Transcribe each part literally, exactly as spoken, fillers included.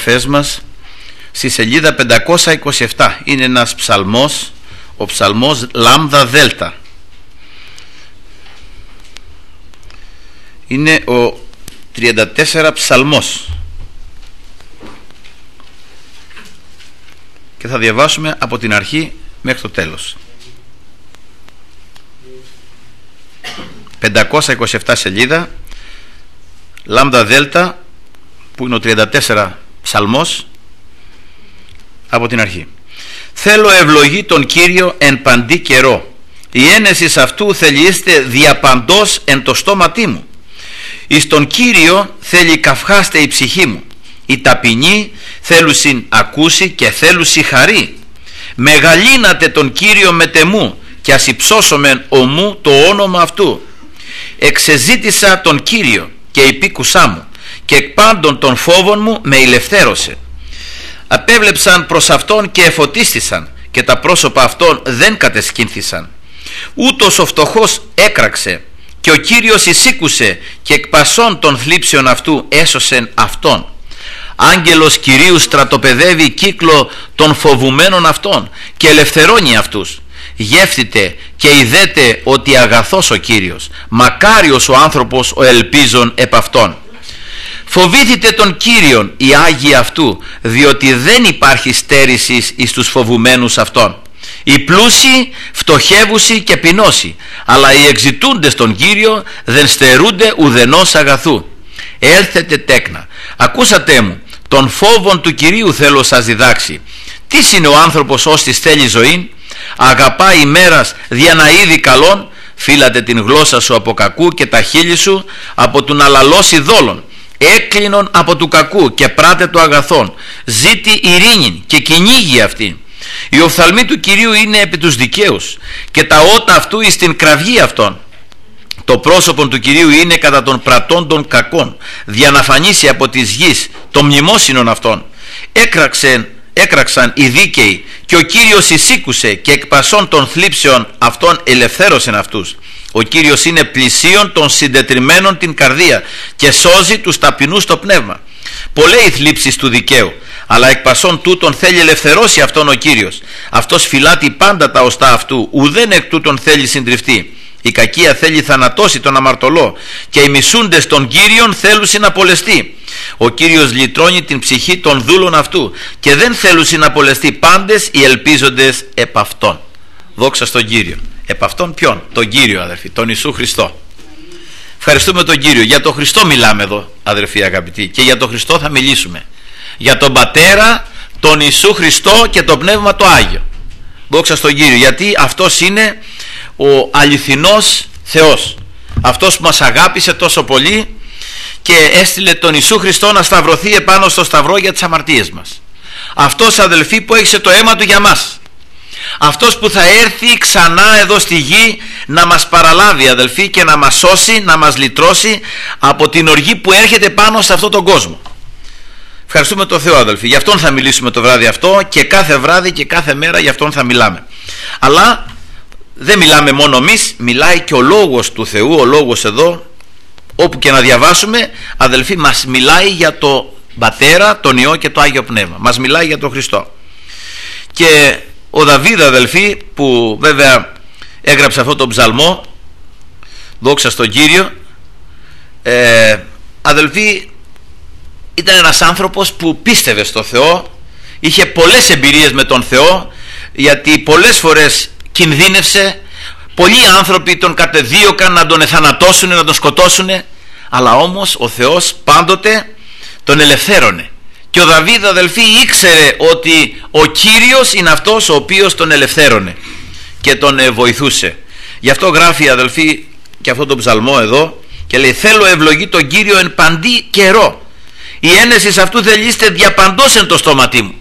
επαφές μας στη σελίδα πεντακόσια είκοσι επτά. Είναι ένας ψαλμός, ο ψαλμός λάμδα δέλτα. Είναι ο τριάντα τέσσερα ψαλμός και θα διαβάσουμε από την αρχή μέχρι το τέλος. πεντακόσια είκοσι επτά σελίδα, λάμδα δέλτα, που είναι ο τριάντα τέσσερα ψαλμός, από την αρχή. Θέλω ευλογή τον Κύριο εν παντή καιρό, η ένεσης αυτού θελείστε διαπαντός εν το στόματί μου. Εις τον Κύριο θέλει καυχάστε η ψυχή μου, η ταπεινή θέλουσιν ακούσει και θέλουσι χαρί. Μεγαλύνατε τον Κύριο με τεμού και ας υψώσομεν ομού το όνομα αυτού. Εξεζήτησα τον Κύριο και υπήκουσά μου και εκ πάντων των φόβων μου με ηλευθέρωσε. Απέβλεψαν προς αυτόν και εφωτίστησαν και τα πρόσωπα αυτών δεν κατεσκήνθησαν. Ούτως ο φτωχός έκραξε και ο Κύριος εισήκουσε και εκ πασών των θλίψεων αυτού έσωσεν αυτόν. Άγγελος Κυρίου στρατοπεδεύει κύκλο των φοβουμένων αυτών και ελευθερώνει αυτούς. Γεύτητε και ειδέτε ότι αγαθός ο Κύριος, μακάριος ο άνθρωπος ο ελπίζων επ' αυτόν. Φοβήθητε τον Κύριον οι Άγιοι αυτού, διότι δεν υπάρχει στέρησης εις τους φοβουμένους αυτών. Οι πλούσιοι φτωχεύουσι και πεινώσι, αλλά οι εξητούντες τον Κύριο δεν στερούνται ουδενός αγαθού. Έλθετε τέκνα, ακούσατε μου, τον φόβον του Κυρίου θέλω σας διδάξει. Τι είναι ο άνθρωπος ώστις θέλει ζωήν? Αγαπά ημέρας δια να είδη καλόν. Φύλατε την γλώσσα σου από κακού και τα χείλη σου από του να λαλώσει δόλων. Έκλεινον από του κακού και πράτε το αγαθόν. Ζήτη ειρήνην και κυνήγει αυτή. Η οφθαλμή του Κυρίου είναι επί τους δικαίους και τα ότα αυτού εις την κραυγή αυτών. Το πρόσωπο του Κυρίου είναι κατά των πρατών των κακών, δια να φανίσει από της γης το μνημόσυνον αυτών. Έκραξεν, έκραξαν οι δίκαιοι και ο Κύριος εισήκουσε και εκ πασών των θλίψεων αυτών ελευθέρωσεν αυτούς. Ο Κύριος είναι πλησίον των συντετριμμένων την καρδία και σώζει τους ταπεινούς το πνεύμα. Πολλές οι θλίψεις του δικαίου, αλλά εκ πασών τούτων θέλει ελευθερώσει αυτόν ο Κύριος. Αυτός φυλάτει πάντα τα οστά αυτού, ουδέν εκ τούτων θέλει συντριφτεί. Η κακία θέλει θανατώσει τον αμαρτωλό και οι μισούντες των Κύριων θέλουσιν να απολεστεί. Ο Κύριος λυτρώνει την ψυχή των δούλων αυτού και δεν θέλουσιν να απολεστεί πάντες οι ελπίζοντες επ' αυτόν. Δόξα στον Κύριο. Επ' αυτόν ποιον? Τον Κύριο, αδερφοί, τον Ιησού Χριστό. Ευχαριστούμε τον Κύριο. Για τον Χριστό μιλάμε εδώ, αδερφοί αγαπητοί, και για τον Χριστό θα μιλήσουμε. Για τον Πατέρα, τον Ιησού Χριστό και το Πνεύμα το Άγιο. Δόξα στον Κύριο, γιατί αυτός είναι ο αληθινός Θεός, αυτός που μας αγάπησε τόσο πολύ και έστειλε τον Ιησού Χριστό να σταυρωθεί επάνω στο σταυρό για τις αμαρτίες μας. Αυτός, αδελφοί, που έχισε το αίμα του για μας, αυτός που θα έρθει ξανά εδώ στη γη να μας παραλάβει, αδελφοί, και να μας σώσει, να μας λυτρώσει από την οργή που έρχεται πάνω σε αυτόν τον κόσμο. Ευχαριστούμε τον Θεό, αδελφοί. Γι' αυτόν θα μιλήσουμε το βράδυ αυτό και κάθε βράδυ και κάθε μέρα γι' αυτόν θα μιλάμε. Αλλά δεν μιλάμε μόνο εμείς, μιλάει και ο Λόγος του Θεού, ο Λόγος εδώ, όπου και να διαβάσουμε, αδελφοί, μας μιλάει για το Πατέρα, τον Υιό και το Άγιο Πνεύμα. Μας μιλάει για τον Χριστό. Και ο Δαβίδ, αδελφοί, που βέβαια έγραψε αυτό το ψαλμό, δόξα στον Κύριο, ε, αδελφοί, ήταν ένας άνθρωπος που πίστευε στο Θεό, είχε πολλές εμπειρίες με τον Θεό, γιατί πολλές φορές κινδύνευσε, πολλοί άνθρωποι τον κατεδίωκαν να τον εθανατώσουν, να τον σκοτώσουν, αλλά όμως ο Θεός πάντοτε τον ελευθέρωνε. Και ο Δαβίδ, αδελφοί, ήξερε ότι ο Κύριος είναι αυτός ο οποίος τον ελευθέρωνε και τον βοηθούσε. Γι' αυτό γράφει, αδελφοί, και αυτό το ψαλμό εδώ και λέει: θέλω ευλογή τον Κύριο εν παντή καιρό, η ένεσης αυτού θελείστε διαπαντός εν το στόματί μου.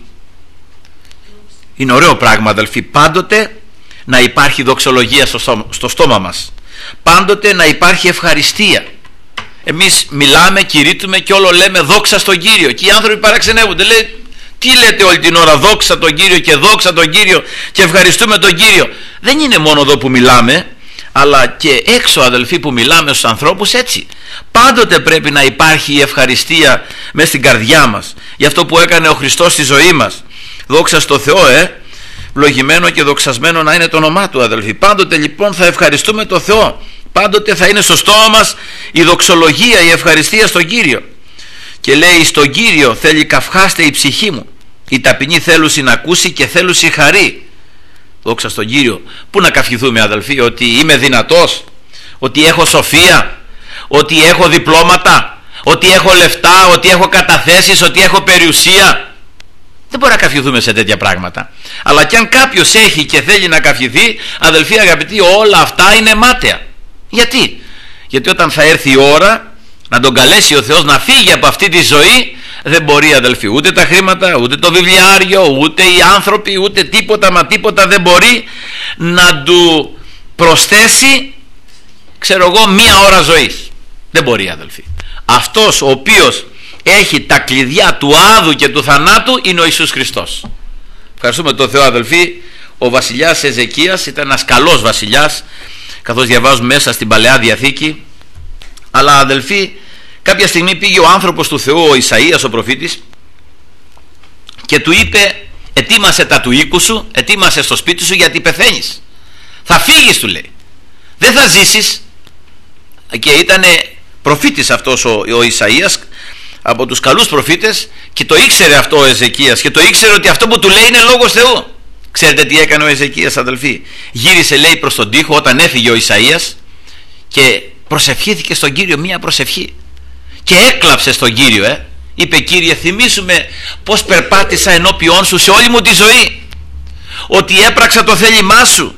Είναι ωραίο πράγμα, αδελφοί, πάντοτε να υπάρχει δοξολογία στο στόμα, στο στόμα μας, πάντοτε να υπάρχει ευχαριστία. Εμείς μιλάμε, κηρύττουμε και όλο λέμε δόξα στον Κύριο, και οι άνθρωποι παραξενεύονται, λέει: τι λέτε όλη την ώρα δόξα τον Κύριο και δόξα τον Κύριο και ευχαριστούμε τον Κύριο? Δεν είναι μόνο εδώ που μιλάμε, αλλά και έξω, αδελφοί, που μιλάμε στους ανθρώπους έτσι. Πάντοτε πρέπει να υπάρχει η ευχαριστία μες στην καρδιά μας για αυτό που έκανε ο Χριστός στη ζωή μας. Δόξα στο Θεό, ε! Λογημένο και δοξασμένο να είναι το όνομά Του, αδελφοί. Πάντοτε λοιπόν θα ευχαριστούμε το Θεό. Πάντοτε θα είναι στο στόμα μας η δοξολογία, η ευχαριστία στον Κύριο. Και λέει, στον Κύριο θέλει καυχάστε η ψυχή μου. Οι ταπεινοί θέλουσι να ακούσει και θέλουσι χαρί. Δόξα στον Κύριο. Πού να καυχηθούμε, αδελφοί? Ότι είμαι δυνατός, ότι έχω σοφία, ότι έχω διπλώματα, ότι έχω λεφτά, ότι έχω καταθέσεις, ότι έχω περιουσία? Δεν μπορεί να καυχηθούμε σε τέτοια πράγματα. Αλλά κι αν κάποιος έχει και θέλει να καυχηθεί, αδελφοί αγαπητοί, όλα αυτά είναι μάταια. Γιατί? Γιατί όταν θα έρθει η ώρα να τον καλέσει ο Θεός να φύγει από αυτή τη ζωή, δεν μπορεί, αδελφοί, ούτε τα χρήματα, ούτε το βιβλιάριο, ούτε οι άνθρωποι, ούτε τίποτα μα τίποτα δεν μπορεί να του προσθέσει, ξέρω εγώ, μία ώρα ζωής. Δεν μπορεί, αδελφοί. Αυτός ο οποίος έχει τα κλειδιά του άδου και του θανάτου είναι ο Ιησούς Χριστός. Ευχαριστούμε τον Θεό, αδελφοί. Ο βασιλιάς Εζεκίας ήταν ένας καλός βασιλιάς, καθώς διαβάζουμε μέσα στην Παλαιά Διαθήκη. Αλλά, αδελφοί, κάποια στιγμή πήγε ο άνθρωπος του Θεού, ο Ισαΐας ο προφήτης, και του είπε, ετοίμασε τα του οίκου σου, ετοίμασε στο σπίτι σου, γιατί πεθαίνεις. Θα φύγεις, του λέει. Δεν θα ζήσεις. Και ήταν προφήτης αυτός ο, ο Ισαΐας, από τους καλούς προφήτες, και το ήξερε αυτό ο Εζεκίας, και το ήξερε ότι αυτό που του λέει είναι λόγος Θεού. Ξέρετε τι έκανε ο Εζεκίας, αδελφοί? Γύρισε, λέει, προς τον τοίχο όταν έφυγε ο Ισαΐας και προσευχήθηκε στον Κύριο μία προσευχή και έκλαψε στον Κύριο, ε. είπε, Κύριε, θυμήσουμε πως περπάτησα ενώπιόν σου σε όλη μου τη ζωή, ότι έπραξα το θέλημά σου.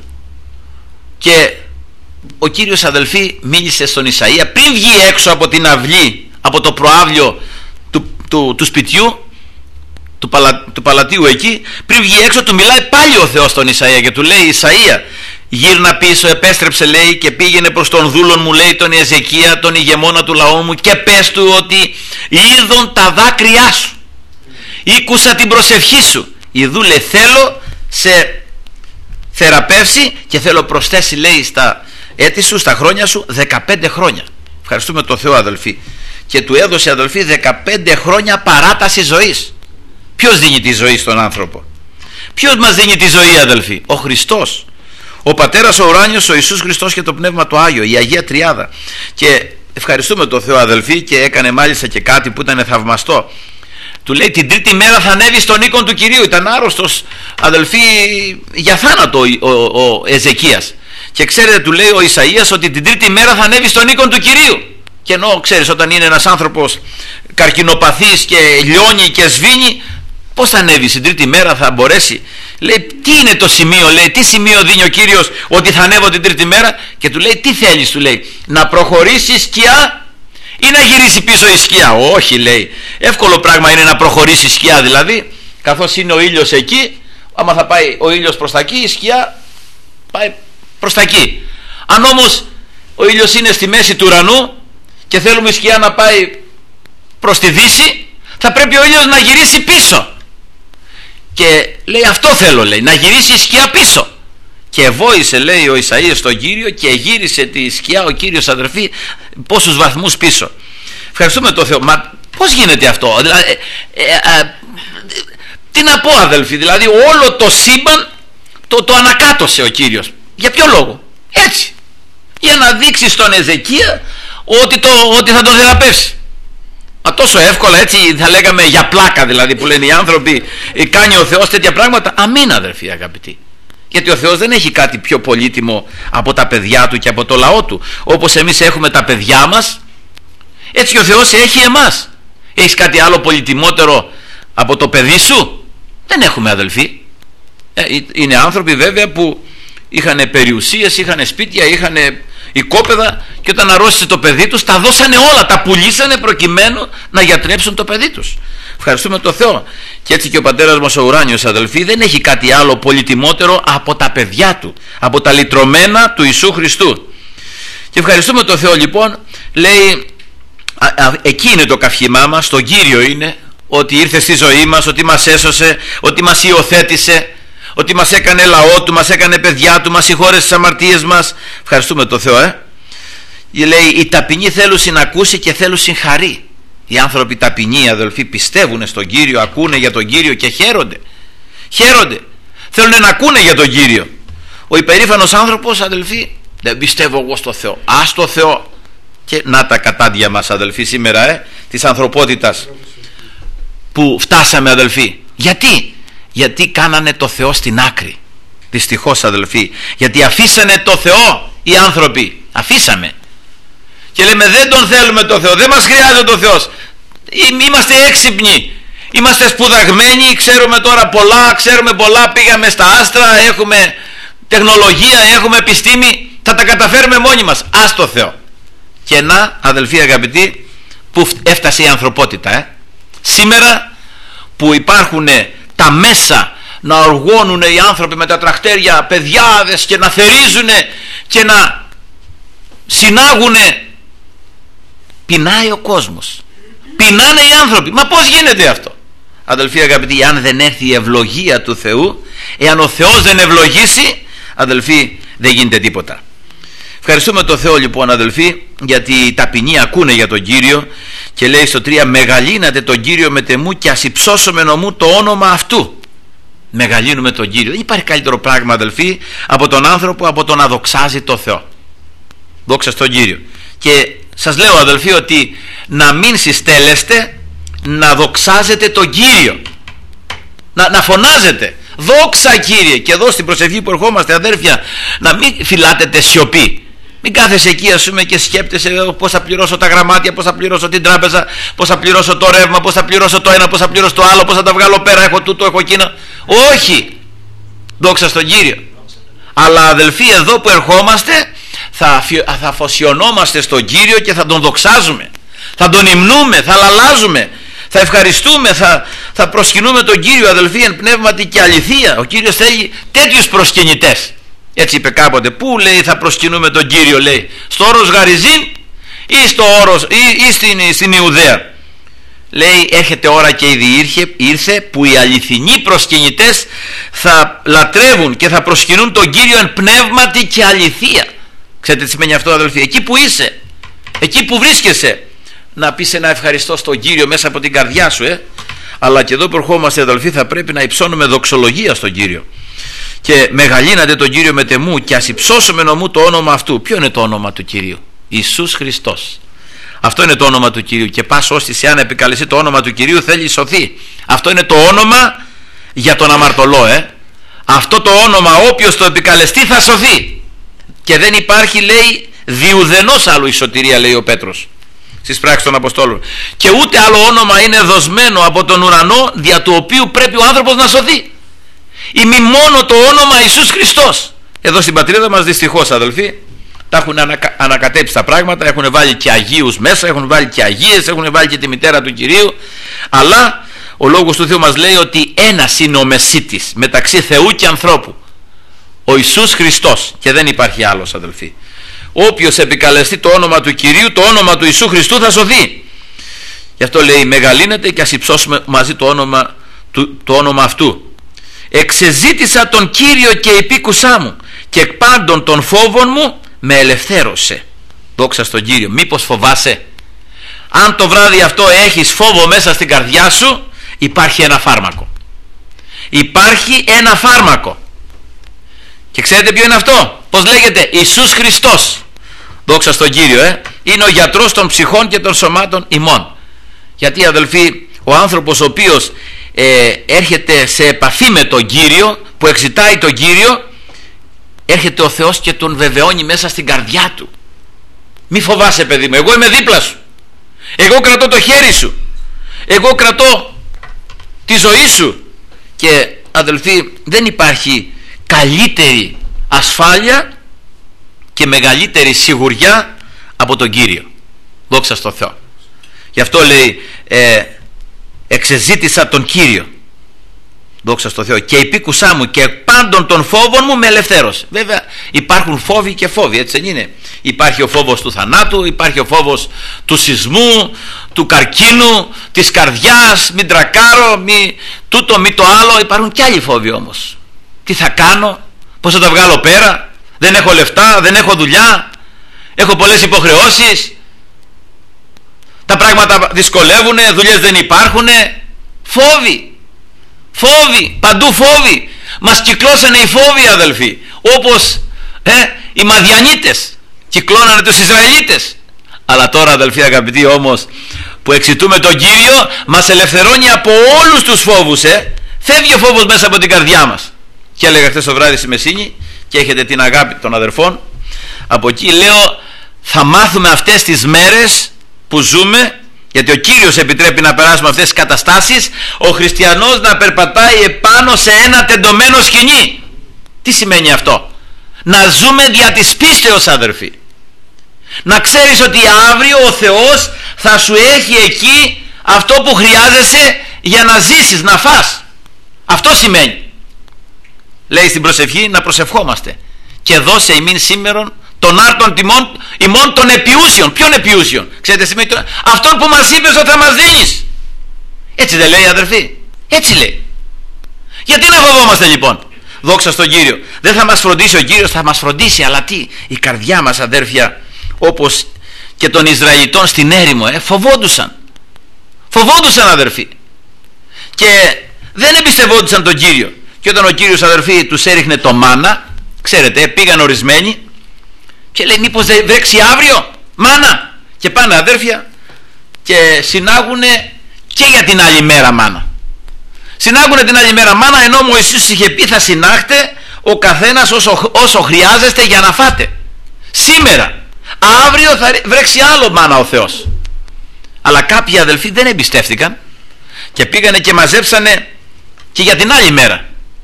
Και ο Κύριος, αδελφοί, μίλησε στον Ισαΐα πριν βγει έξω από την αυλή, από το προάβλιο του, του, του σπιτιού, του, παλα, του παλατίου εκεί. Πριν βγει έξω, του μιλάει πάλι ο Θεός στον Ισαΐα και του λέει, Ισαΐα, γύρνα πίσω, επέστρεψε, λέει, και πήγαινε προς τον δούλον μου, λέει, τον Εζεκία, τον ηγεμόνα του λαού μου, και πες του ότι είδον τα δάκρυά σου, ήκουσα την προσευχή σου, ιδού, λέει, θέλω σε θεραπεύσει και θέλω προσθέσει, λέει, στα έτη σου, στα χρόνια σου, δεκαπέντε χρόνια. Ευχαριστούμε τον Θεό, αδελφοί. Και του έδωσε, αδελφοί, δεκαπέντε χρόνια παράταση ζωής. Ποιος δίνει τη ζωή στον άνθρωπο? Ποιος μας δίνει τη ζωή, αδελφοί? Ο Χριστός, ο Πατέρας ο ουράνιος, ο Ιησούς Χριστός και το Πνεύμα το Άγιο, η Αγία Τριάδα. Και ευχαριστούμε τον Θεό, αδελφοί, και έκανε μάλιστα και κάτι που ήταν θαυμαστό. Του λέει, την τρίτη μέρα θα ανέβει στον οίκον του Κυρίου. Ήταν άρρωστος, αδελφοί, για θάνατο ο, ο, ο Εζεκίας. Και ξέρετε, του λέει ο Ισαΐας ότι την τρίτη μέρα θα ανέβει στον οίκον του Κυρίου. Και ενώ, ξέρεις, όταν είναι ένας άνθρωπος καρκινοπαθής και λιώνει και σβήνει, πώς θα ανέβει την τρίτη μέρα, θα μπορέσει? Λέει, τι είναι το σημείο, λέει, τι σημείο δίνει ο Κύριος ότι θα ανέβω την τρίτη μέρα? Και του λέει, τι θέλεις, του λέει, να προχωρήσει η σκιά ή να γυρίσει πίσω η σκιά? Όχι, λέει, εύκολο πράγμα είναι να προχωρήσει η σκιά, δηλαδή, καθώς είναι ο ήλιος εκεί, άμα θα πάει ο ήλιος προς τα εκεί, η σκιά πάει προς τα εκεί. Αν όμως ο ήλιος είναι στη μέση του ουρανού και θέλουμε η σκιά να πάει προς τη δύση, θα πρέπει ο ήλιος να γυρίσει πίσω. Και λέει, αυτό θέλω, λέει, να γυρίσει η σκιά πίσω. Και ευόησε, λέει, ο Ισαΐας στον Κύριο και γύρισε τη σκιά ο Κύριος, αδερφοί, πόσους βαθμούς πίσω. Ευχαριστούμε τον Θεό. Μα πώς γίνεται αυτό? Δηλαδή, ε, ε, ε, τι να πω, αδελφοί, δηλαδή όλο το σύμπαν το, το ανακάτωσε ο Κύριος. Για ποιο λόγο? Έτσι, για να δείξει στον Εζεκία ότι, το, ότι θα τον θεραπεύσει. Μα τόσο εύκολα, έτσι θα λέγαμε, για πλάκα, δηλαδή, που λένε οι άνθρωποι, κάνει ο Θεός τέτοια πράγματα? Αμήν, αδερφοί αγαπητοί. Γιατί ο Θεός δεν έχει κάτι πιο πολύτιμο από τα παιδιά του και από το λαό του. Όπως εμείς έχουμε τα παιδιά μας, έτσι ο Θεός έχει εμάς. Έχεις κάτι άλλο πολυτιμότερο από το παιδί σου? Δεν έχουμε, αδελφοί. ε, Είναι άνθρωποι βέβαια που είχαν περιουσίες, είχαν σπίτια, είχαν οικόπεδα, και όταν αρρώστησε το παιδί τους, τα δώσανε όλα, τα πουλήσανε προκειμένου να γιατρέψουν το παιδί τους. Ευχαριστούμε τον Θεό. Και έτσι και ο Πατέρας μας ο ουράνιος, αδελφοί, δεν έχει κάτι άλλο πολυτιμότερο από τα παιδιά του, από τα λυτρωμένα του Ιησού Χριστού. Και ευχαριστούμε τον Θεό, λοιπόν, λέει, α, α, εκεί είναι το καυχημά μας, στον Κύριο είναι, ότι ήρθε στη ζωή μας, ότι μας έσωσε, ότι μας υιοθέτησε, ότι μας έκανε λαό του, μας έκανε παιδιά του, μας συγχώρεσε τις αμαρτίες μας. Ευχαριστούμε το Θεό, ε. Λέει, οι ταπεινοί θέλουν να ακούσει και θέλουν συγχαρεί. Οι άνθρωποι ταπεινοί, αδελφοί, πιστεύουν στον Κύριο, ακούνε για τον Κύριο και χαίρονται. Χαίρονται. Θέλουν να ακούνε για τον Κύριο. Ο υπερήφανος άνθρωπος, αδελφοί, δεν πιστεύω εγώ στο Θεό. Α, στο Θεό. Και να τα κατάντια μας, αδελφοί, σήμερα, ε, της ανθρωπότητας που φτάσαμε, αδελφοί. Γιατί? Γιατί κάνανε το Θεό στην άκρη. Δυστυχώς, αδελφοί. Γιατί αφήσανε το Θεό οι άνθρωποι. Αφήσαμε. Και λέμε, δεν τον θέλουμε το Θεό, δεν μας χρειάζεται το Θεός. Είμαστε έξυπνοι, είμαστε σπουδαγμένοι, ξέρουμε τώρα πολλά, ξέρουμε πολλά, πήγαμε στα άστρα, έχουμε τεχνολογία, έχουμε επιστήμη, θα τα καταφέρουμε μόνοι μας. Ας το Θεό. Και να, αδελφοί αγαπητοί, που έφτασε η ανθρωπότητα, ε. Σήμερα που υπάρχουν τα μέσα να οργώνουν οι άνθρωποι με τα τρακτέρια παιδιάδες και να θερίζουν και να συνάγουν, πεινάει ο κόσμος, πεινάνε οι άνθρωποι. Μα πώς γίνεται αυτό, αδελφοί αγαπητοί? Αν δεν έρθει η ευλογία του Θεού, εάν ο Θεός δεν ευλογήσει, αδελφοί, δεν γίνεται τίποτα. Ευχαριστούμε τον Θεό λοιπόν, αδελφοί, γιατί οι ταπεινοί ακούνε για τον Κύριο. Και λέει στο τρία, μεγαλύνατε τον Κύριο με τεμού και ας υψώσουμε νομού το όνομα αυτού. Μεγαλύνουμε τον Κύριο. Δεν υπάρχει καλύτερο πράγμα, αδελφοί, από τον άνθρωπο, από το να δοξάζει το Θεό. Δόξα στον Κύριο. Και σας λέω, αδελφοί, ότι να μην συστέλλεστε, να δοξάζετε τον Κύριο, να, να φωνάζετε δόξα Κύριε. Και εδώ στην προσευχή που ερχόμαστε, αδέρφια, να μην φυλάτετε σιωπή. Μην κάθεσαι εκεί, ας πούμε, και σκέπτεσαι πώς θα πληρώσω τα γραμμάτια, πώς θα πληρώσω την τράπεζα, πώς θα πληρώσω το ρεύμα, πώς θα πληρώσω το ένα, πώς θα πληρώσω το άλλο, πώς θα τα βγάλω πέρα, έχω τούτο, έχω εκείνο. Όχι, δόξα στον Κύριο. Αλλά, αδελφοί, εδώ που ερχόμαστε θα, θα αφοσιωνόμαστε στον Κύριο και θα τον δοξάζουμε, θα τον υμνούμε, θα λαλάζουμε, θα ευχαριστούμε, θα, θα προσκυνούμε τον Κύριο, αδελφοί, εν πνεύματι και αληθεία. Ο Κύριος θέλει τέτοιους προσκυνητές. Έτσι είπε κάποτε. Πού, λέει, θα προσκυνούμε τον Κύριο, λέει? Στο όρος Γαριζίν ή, στο όρος, ή, ή στην, στην Ιουδαία? Λέει, έρχεται ώρα και ήδη ήρθε, ήρθε που οι αληθινοί προσκυνητές θα λατρεύουν και θα προσκυνούν τον Κύριο εν πνεύματι και αληθεία. Ξέρετε τι σημαίνει αυτό, αδελφοί? Εκεί που είσαι, εκεί που βρίσκεσαι, να πεις ένα ευχαριστώ στον Κύριο μέσα από την καρδιά σου, ε. Αλλά και εδώ που ερχόμαστε, αδελφοί, θα πρέπει να υψώνουμε δοξολογία στον Κύριο. Και μεγαλύνατε τον Κύριο με τεμού και ας υψώσουμε νομού το όνομα αυτού. Ποιο είναι το όνομα του Κυρίου? Ιησούς Χριστός. Αυτό είναι το όνομα του Κυρίου. Και πας ώστις εάν επικαλεστεί το όνομα του Κυρίου θέλει σωθεί. Αυτό είναι το όνομα για τον αμαρτωλό, ε. Αυτό το όνομα όποιος το επικαλεστεί θα σωθεί. Και δεν υπάρχει, λέει, διουδενός άλλου η σωτηρία, λέει ο Πέτρος στις πράξεις των Αποστόλων. Και ούτε άλλο όνομα είναι δοσμένο από τον ουρανό δια του οποίου πρέπει ο άνθρωπος να σωθεί. Ή μη μόνο το όνομα Ιησούς Χριστός. Εδώ στην πατρίδα μας, δυστυχώς, αδελφοί, τα έχουν ανακα... ανακατέψει τα πράγματα, έχουν βάλει και Αγίους μέσα, έχουν βάλει και Αγίες, έχουν βάλει και τη μητέρα του Κυρίου. Αλλά ο Λόγος του Θεού μας λέει ότι ένας είναι ο μεσίτης μεταξύ Θεού και ανθρώπου, ο Ιησούς Χριστός, και δεν υπάρχει άλλος, αδελφοί. Όποιος επικαλεστεί το όνομα του Κυρίου, το όνομα του Ιησού Χριστού, θα σωθεί. Γι' αυτό λέει, μεγαλύνεται και ας υψώσουμε μαζί το όνομα, του, το όνομα αυτού. Εξεζήτησα τον Κύριο και υπήκουσά μου, και εκ πάντων των φόβων μου με ελευθέρωσε. Δόξα στον Κύριο. Μήπως φοβάσαι? Αν το βράδυ αυτό έχεις φόβο μέσα στην καρδιά σου, υπάρχει ένα φάρμακο. Υπάρχει ένα φάρμακο. Και ξέρετε ποιο είναι αυτό? Πώς λέγεται? Ιησούς Χριστός. Δόξα στον Κύριο, ε. Είναι ο γιατρός των ψυχών και των σωμάτων ημών. Γιατί, αδελφοί, ο άνθρωπος ο οποίος ε, έρχεται σε επαφή με τον Κύριο, που εξητάει τον Κύριο, έρχεται ο Θεός και τον βεβαιώνει μέσα στην καρδιά του. Μη φοβάσαι, παιδί μου, εγώ είμαι δίπλα σου, εγώ κρατώ το χέρι σου, εγώ κρατώ τη ζωή σου. Και, αδελφοί, δεν υπάρχει καλύτερη ασφάλεια και μεγαλύτερη σιγουριά από τον Κύριο. Δόξα στον Θεό. Γι' αυτό λέει, ε, εξεζήτησα τον Κύριο, δόξα στον Θεό, και υπήκουσά μου και πάντων των φόβων μου με ελευθέρωσε. Βέβαια υπάρχουν φόβοι και φόβοι, έτσι δεν είναι? Υπάρχει ο φόβος του θανάτου, υπάρχει ο φόβος του σεισμού, του καρκίνου, της καρδιάς, μην τρακάρω, μη τούτο, μη το άλλο. Υπάρχουν και άλλοι φόβοι όμως. τι θα κάνω, πώς θα τα βγάλω πέρα, δεν έχω λεφτά, δεν έχω δουλειά, έχω πολλές υποχρεώσεις, τα πράγματα δυσκολεύουνε, δουλειές δεν υπάρχουνε. Φόβοι, φόβοι, παντού φόβοι. Μας κυκλώσανε οι φόβοι, αδελφοί, όπως ε, οι Μαδιανίτες κυκλώνανε τους Ισραηλίτες. Αλλά τώρα, αδελφοί αγαπητοί, όμως που εξητούμε τον Κύριο, μας ελευθερώνει από όλους τους φόβους. ε. Φεύγει ο φόβος μέσα από την καρδιά μας. Και έλεγα χθες το βράδυ στη Μεσίνη, και έχετε την αγάπη των αδερφών από εκεί, λέω, θα μάθουμε αυτές τις μέρες που ζούμε, γιατί ο Κύριος επιτρέπει να περάσουμε αυτές τις καταστάσεις, ο χριστιανός να περπατάει επάνω σε ένα τεντωμένο σκηνή. Τι σημαίνει αυτό? Να ζούμε δια της πίστεως, αδερφοί. Να ξέρεις ότι αύριο ο Θεός θα σου έχει εκεί αυτό που χρειάζεσαι για να ζήσεις, να φας. Αυτό σημαίνει. Λέει στην προσευχή να προσευχόμαστε. Και δώσε ημίν σήμερον των άρτων τιμών ημών των επιούσιων. Ποιον επιούσιων? Ξέρετε σημαίνει το... αυτόν που μας είπες ότι θα μας δίνεις. Έτσι δεν λέει, αδερφοί? Έτσι λέει. Γιατί να φοβόμαστε λοιπόν? Δόξα στον Κύριο. Δεν θα μας φροντίσει ο Κύριος, θα μας φροντίσει. Αλλά τι? Η καρδιά μας, αδέρφια, όπως και των Ισραηλιτών στην έρημο, ε, φοβόντουσαν. Φοβόντουσαν, αδερφοί. Και δεν εμπιστευόντουσαν τον Κύριο. Και όταν ο Κύριος, αδερφοί, τους έριχνε το μάνα, ξέρετε, πήγαν ορισμένοι και λέει, μήπως δεν βρέξει αύριο μάνα? Και πάνε, αδέρφια, και συνάγουνε και για την άλλη μέρα μάνα. Συνάγουνε την άλλη μέρα μάνα, ενώ ο Ιησούς είχε πει, θα συνάχτε ο καθένας όσο, όσο χρειάζεστε για να φάτε. Σήμερα, αύριο θα βρέξει άλλο μάνα ο Θεός. Αλλά κάποιοι, αδελφοί, δεν εμπιστεύτηκαν και πήγανε και μαζέψανε και για την άλλη μέρα.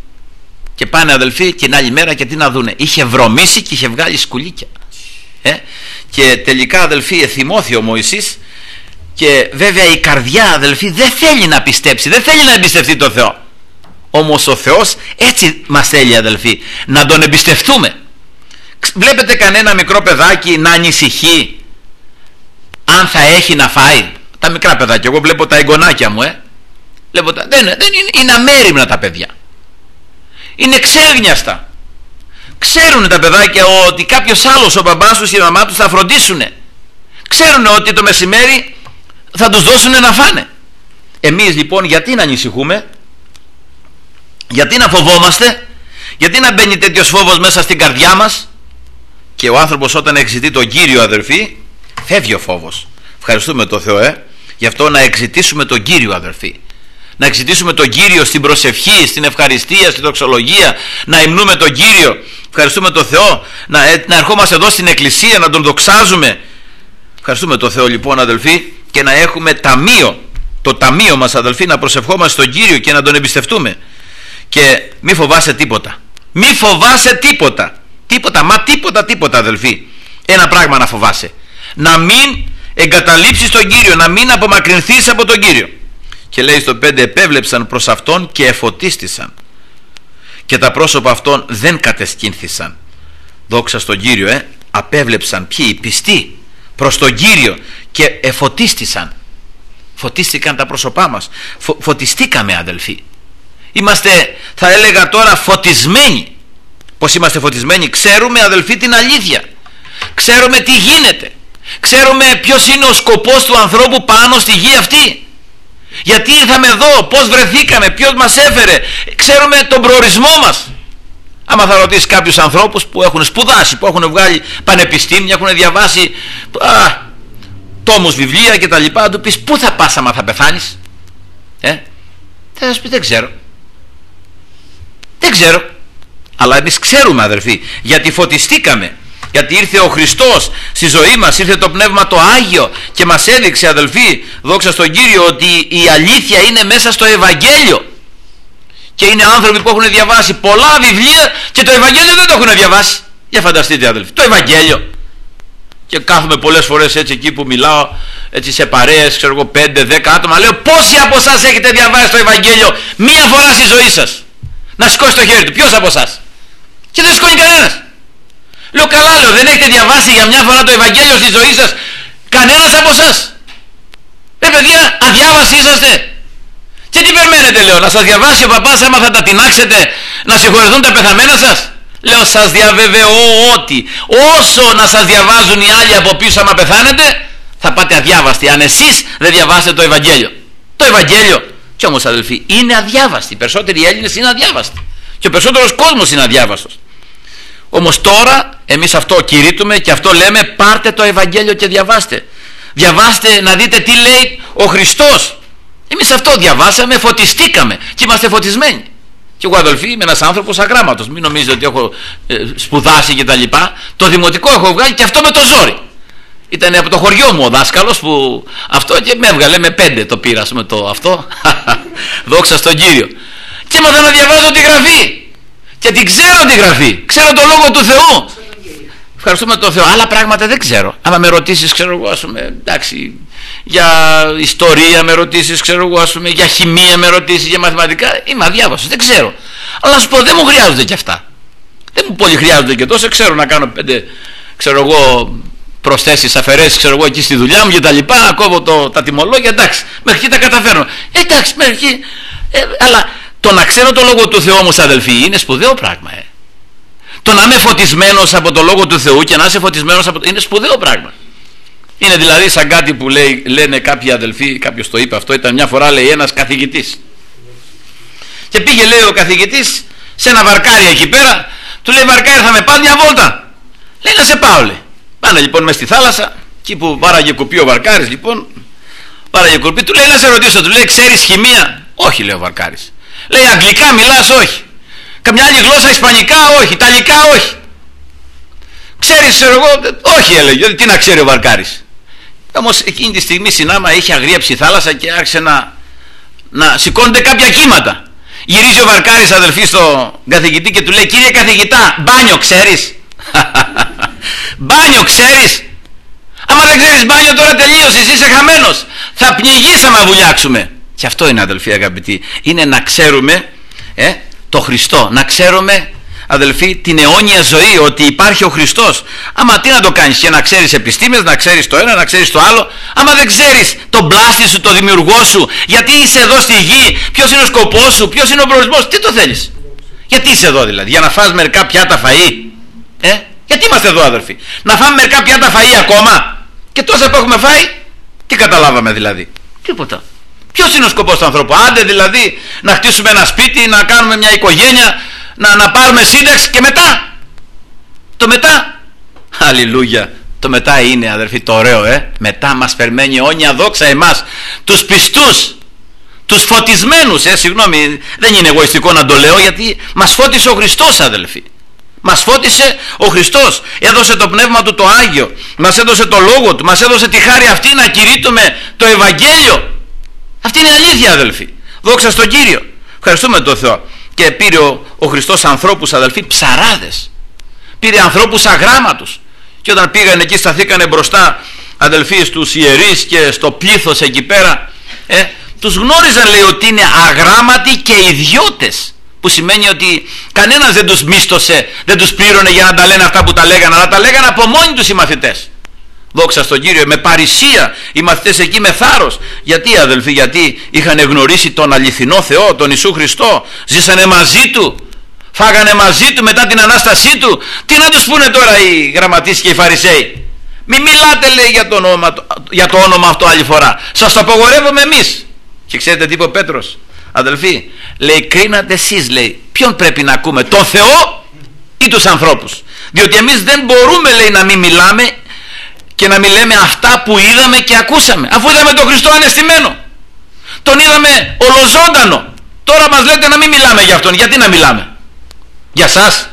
Και πάνε, αδελφοί, και την άλλη μέρα και τι να δούνε? Είχε βρωμίσει και είχε βγάλει σκουλίκια. Ε? Και τελικά, αδελφοί, εθυμώθη ο Μωυσής. Και βέβαια η καρδιά, αδελφοί, δεν θέλει να πιστέψει, δεν θέλει να εμπιστευτεί τον Θεό. Όμως ο Θεός έτσι μας θέλει, αδελφοί, να τον εμπιστευτούμε. Βλέπετε κανένα μικρό παιδάκι να ανησυχεί αν θα έχει να φάει? Τα μικρά παιδάκια, εγώ βλέπω τα εγγονάκια μου, ε. Βλέπω τα... δεν, δεν είναι, είναι αμέριμνα τα παιδιά. Είναι ξέγνιαστα. Ξέρουν τα παιδάκια ότι κάποιος άλλος, ο μπαμπάς τους και η μαμά τους, θα φροντίσουνε. Ξέρουν ότι το μεσημέρι θα τους δώσουνε να φάνε. Εμείς λοιπόν γιατί να ανησυχούμε? Γιατί να φοβόμαστε? Γιατί να μπαίνει τέτοιος φόβος μέσα στην καρδιά μας? Και ο άνθρωπος όταν εξητεί τον Κύριο, αδερφοί, φεύγει ο φόβος. Ευχαριστούμε τον Θεό, ε. Γι' αυτό να εξητήσουμε τον Κύριο, αδερφοί. Να εξητήσουμε τον Κύριο στην προσευχή, στην ευχαριστία, στην δοξολογία. Να υμνούμε τον Κύριο. Ευχαριστούμε τον Θεό. Να, να ερχόμαστε εδώ στην εκκλησία, να τον δοξάζουμε. Ευχαριστούμε τον Θεό λοιπόν, αδελφοί, και να έχουμε ταμείο. Το ταμείο μας, αδελφοί, να προσευχόμαστε στον Κύριο και να τον εμπιστευτούμε. Και μη φοβάσαι τίποτα. Μη φοβάσαι τίποτα. Τίποτα, μα τίποτα, τίποτα, αδελφοί. Ένα πράγμα να φοβάσαι. Να μην εγκαταλείψεις τον Κύριο, να μην απομακρυνθείς από τον Κύριο. Και λέει στο πέντε, επέβλεψαν προς αυτόν και εφωτίστησαν. Και τα πρόσωπα αυτών δεν κατεσκίνθησαν. Δόξα στον Κύριο, ε. Απέβλεψαν ποιοι? Οι πιστοί προς τον Κύριο και εφωτίστησαν. Φωτίστηκαν τα πρόσωπά μας. Φω, φωτιστήκαμε, αδελφοί. Είμαστε, θα έλεγα τώρα, φωτισμένοι. Πως είμαστε φωτισμένοι? Ξέρουμε, αδελφοί, την αλήθεια. Ξέρουμε τι γίνεται. Ξέρουμε ποιος είναι ο σκοπός του ανθρώπου πάνω στη γη αυτή. Γιατί ήρθαμε εδώ, πώς βρεθήκαμε, ποιος μας έφερε. Ξέρουμε τον προορισμό μας. Άμα θα ρωτήσεις κάποιους ανθρώπους που έχουν σπουδάσει, που έχουν βγάλει πανεπιστήμια, έχουν διαβάσει α, τόμους, βιβλία και τα λοιπά, να του πεις πού θα πας άμα θα πεθάνεις? Ε? Θα σου πει δεν ξέρω. Δεν ξέρω. Αλλά εμείς ξέρουμε, αδερφοί, γιατί φωτιστήκαμε. Γιατί ήρθε ο Χριστός στη ζωή μας, ήρθε το Πνεύμα το Άγιο και μας έδειξε, αδελφοί, δόξα στον Κύριο, ότι η αλήθεια είναι μέσα στο Ευαγγέλιο. Και είναι άνθρωποι που έχουν διαβάσει πολλά βιβλία και το Ευαγγέλιο δεν το έχουν διαβάσει. Για φανταστείτε, αδελφοί, το Ευαγγέλιο. Και κάθομαι πολλές φορές έτσι εκεί που μιλάω, έτσι σε παρέες, ξέρω εγώ, πέντε δέκα άτομα, λέω πόσοι από εσάς έχετε διαβάσει το Ευαγγέλιο μία φορά στη ζωή σας? Να σηκώσει το χέρι του. Ποιος από εσάς? Και δεν σηκώνει κανένας. Λέω καλά, λέω, δεν έχετε διαβάσει για μια φορά το Ευαγγέλιο στη ζωή σας κανένας από εσάς? Ρε παιδιά, αδιάβασοι είσαστε. Και τι περιμένετε, λέω, να σας διαβάσει ο παπάς άμα θα τα τεινάξετε να συγχωρεθούν τα πεθαμένα σας? Λέω, σας διαβεβαιώ ότι όσο να σας διαβάζουν οι άλλοι από πίσω άμα πεθάνετε, θα πάτε αδιάβαστοι αν εσείς δεν διαβάσετε το Ευαγγέλιο. Το Ευαγγέλιο. Κι όμως, αδελφοί, είναι αδιάβαστοι. Οι περισσότεροι Έλληνες είναι αδιάβαστοι. Και ο περισσότερος κόσμος είναι αδιάβαστος. Όμως τώρα εμείς αυτό κηρύττουμε και αυτό λέμε: πάρτε το Ευαγγέλιο και διαβάστε. Διαβάστε να δείτε τι λέει ο Χριστός. Εμείς αυτό διαβάσαμε, φωτιστήκαμε και είμαστε φωτισμένοι. Και εγώ, αδελφοί, είμαι ένας άνθρωπος αγράμματος. Μην νομίζετε ότι έχω ε, σπουδάσει και τα λοιπά. Το δημοτικό έχω βγάλει και αυτό με το ζόρι. Ήταν από το χωριό μου ο δάσκαλος που αυτό και με έβγαλε με πέντε το πήρα με το αυτό. Δόξα στον Κύριο. Και έμαθα να διαβάζω τη Γραφή. Και την ξέρω τη Γραφή. Ξέρω το Λόγο του Θεού. Ευχαριστούμε τον Θεό. Άλλα πράγματα δεν ξέρω. Άμα με ρωτήσεις, ξέρω εγώ, ας πούμε, εντάξει, για ιστορία με ρωτήσεις, ξέρω εγώ, ας πούμε, για χημεία με ρωτήσεις, για μαθηματικά, είμαι αδιάβαστος, δεν ξέρω. Αλλά να σου πω, δεν μου χρειάζονται και αυτά. Δεν μου πολύ χρειάζονται και τόσο. Ξέρω να κάνω πέντε, ξέρω εγώ, προσθέσεις, αφαιρέσεις, ξέρω εγώ, εκεί στη δουλειά μου και τα λοιπά. Να κόβω το, τα τιμολόγια, εντάξει, μέχρι εκεί τα καταφέρνω. Ε, εντάξει, μέχρι εκεί. Ε, αλλά το να ξέρω το Λόγο του Θεού όμως, αδελφοί, είναι σπουδαίο πράγμα. Ε. Το να είμαι φωτισμένος από το Λόγο του Θεού και να είσαι φωτισμένος από το... είναι σπουδαίο πράγμα. Είναι δηλαδή σαν κάτι που λέει, λένε κάποιοι αδελφοί, κάποιος το είπε αυτό, ήταν μια φορά, λέει, ένας καθηγητής. Και πήγε, λέει, ο καθηγητής σε ένα βαρκάρι εκεί πέρα, του λέει: βαρκάρι, θα με πας μια βόλτα? Λέει: να σε πάω, λέει. Πάνε λοιπόν μες στη θάλασσα, εκεί που βάραγε κουπί ο βαρκάρις, λοιπόν, βάραγε κουπί, του λέει: να σε ρωτήσω, του λέει: ξέρεις χημεία? Όχι, λέει ο βαρκάρις. Λέει: αγγλικά μιλάς? Όχι. Καμιά άλλη γλώσσα? Ισπανικά? Όχι. Ιταλικά? Όχι. Ξέρεις, ξέρω εγώ? Όχι, έλεγε. Τι να ξέρει ο βαρκάρις. Όμως εκείνη τη στιγμή συνάμα είχε αγριέψει η θάλασσα και άρχισε να, να σηκώνονται κάποια κύματα. Γυρίζει ο βαρκάρις, αδελφοί, στον καθηγητή και του λέει: κύριε καθηγητά, μπάνιο ξέρεις? Μπάνιο ξέρεις? Άμα δεν ξέρεις μπάνιο, τώρα τελείωσες, είσαι χαμένος. Θα πνιγείς άμα βουλιάξουμε. Και αυτό είναι, αδελφοί αγαπητοί, είναι να ξέρουμε ε, το Χριστό, να ξέρουμε, αδελφοί, την αιώνια ζωή, ότι υπάρχει ο Χριστός. Άμα τι να το κάνεις, και να ξέρεις επιστήμες, να ξέρεις το ένα, να ξέρεις το άλλο, άμα δεν ξέρεις τον πλάστη σου, τον δημιουργό σου, γιατί είσαι εδώ στη γη, ποιος είναι ο σκοπός σου, ποιος είναι ο προορισμός, τι το θέλεις? Γιατί είσαι εδώ δηλαδή? Για να φας μερικά πιάτα φαΐ? Ε? Γιατί είμαστε εδώ, αδελφοί? Να φάμε μερικά πιάτα φαΐ ακόμα? Και τόσα που έχουμε φάει, τι καταλάβαμε δηλαδή? Τίποτα. Ποιος είναι ο σκοπός του ανθρώπου? Άντε δηλαδή να χτίσουμε ένα σπίτι, να κάνουμε μια οικογένεια, να, να πάρουμε σύνταξη και μετά. Το μετά, αλληλούια, το μετά είναι, αδερφοί, το ωραίο, ε. Μετά μας περιμένει αιώνια δόξα εμάς, τους πιστούς, τους φωτισμένους, ε. Συγγνώμη, δεν είναι εγωιστικό να το λέω, γιατί μας φώτισε ο Χριστός, αδελφοί. Μας φώτισε ο Χριστός, έδωσε το Πνεύμα Του το Άγιο, μας έδωσε το Λόγο Του, μας έδωσε τη χάρη αυτή να κηρύττουμε το Ευαγγέλιο. Αυτή είναι η αλήθεια, αδελφοί. Δόξα στον Κύριο. Ευχαριστούμε τον Θεό. Και πήρε ο, ο Χριστός ανθρώπους, αδελφοί, ψαράδες. Πήρε ανθρώπους αγράμματους. Και όταν πήγαν εκεί, σταθήκανε μπροστά, αδελφοί, στους ιερείς και στο πλήθος εκεί πέρα, ε, τους γνώριζαν, λέει, ότι είναι αγράμματοι και ιδιώτες. Που σημαίνει ότι κανένας δεν τους μίσθωσε, δεν τους πλήρωνε για να τα λένε αυτά που τα λέγανε, αλλά τα λέγανε από μόνοι τους οι μαθητές. Δόξα στον Κύριο, με παρησία οι μαθητές εκεί, με θάρρος. Γιατί, αδελφοί? Γιατί είχαν γνωρίσει τον αληθινό Θεό, τον Ιησού Χριστό, ζήσανε μαζί Του, φάγανε μαζί Του μετά την Ανάστασή Του. Τι να τους πούνε τώρα οι γραμματείς και οι Φαρισαίοι? Μη μιλάτε, λέει, για το όνομα, για το όνομα αυτό άλλη φορά, σας το απογορεύουμε εμείς. Και ξέρετε τι είπε ο Πέτρος? Αδελφοί, λέει, κρίνατε εσείς, λέει, ποιον πρέπει να ακούμε, τον Θεό ή τους ανθρώπους? Διότι εμείς δεν μπορούμε, λέει, να μην μιλάμε και να μην λέμε αυτά που είδαμε και ακούσαμε, αφού είδαμε τον Χριστό ανεστημένο, τον είδαμε ολοζώντανο. Τώρα μας λέτε να μην μιλάμε για αυτόν. Γιατί να μιλάμε? Για σας?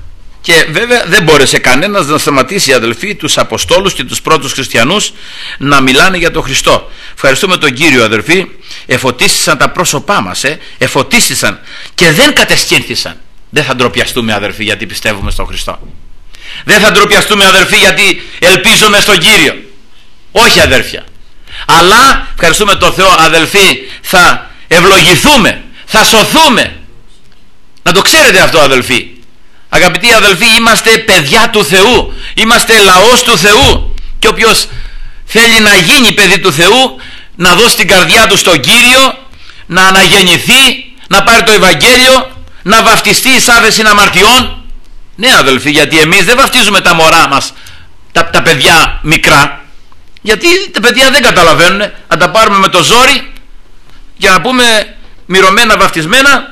Και βέβαια δεν μπόρεσε κανένας να σταματήσει, αδελφοί, τους Αποστόλους και τους πρώτους χριστιανούς να μιλάνε για τον Χριστό. Ευχαριστούμε τον Κύριο, αδελφοί. Εφωτίστησαν τα πρόσωπά μας, ε? εφωτίστησαν και δεν κατεσχύνθησαν. Δεν θα ντροπιαστούμε, αδελφοί, γιατί πιστεύουμε στον Χριστό. Δεν θα ντροπιαστούμε, αδελφοί, γιατί ελπίζουμε στον Κύριο. Όχι, αδέρφια. Αλλά ευχαριστούμε τον Θεό, αδελφοί, θα ευλογηθούμε, θα σωθούμε. Να το ξέρετε αυτό, αδελφοί. Αγαπητοί αδελφοί, είμαστε παιδιά του Θεού, είμαστε λαός του Θεού. Και όποιος θέλει να γίνει παιδί του Θεού, να δώσει την καρδιά του στον Κύριο, να αναγεννηθεί, να πάρει το Ευαγγέλιο, να βαφτιστεί εις άφεση αμαρτιών. Ναι αδελφοί, γιατί εμείς δεν βαφτίζουμε τα μωρά μας, τα, τα παιδιά μικρά, γιατί τα παιδιά δεν καταλαβαίνουν. Αν τα πάρουμε με το ζόρι για να πούμε μυρωμένα βαφτισμένα,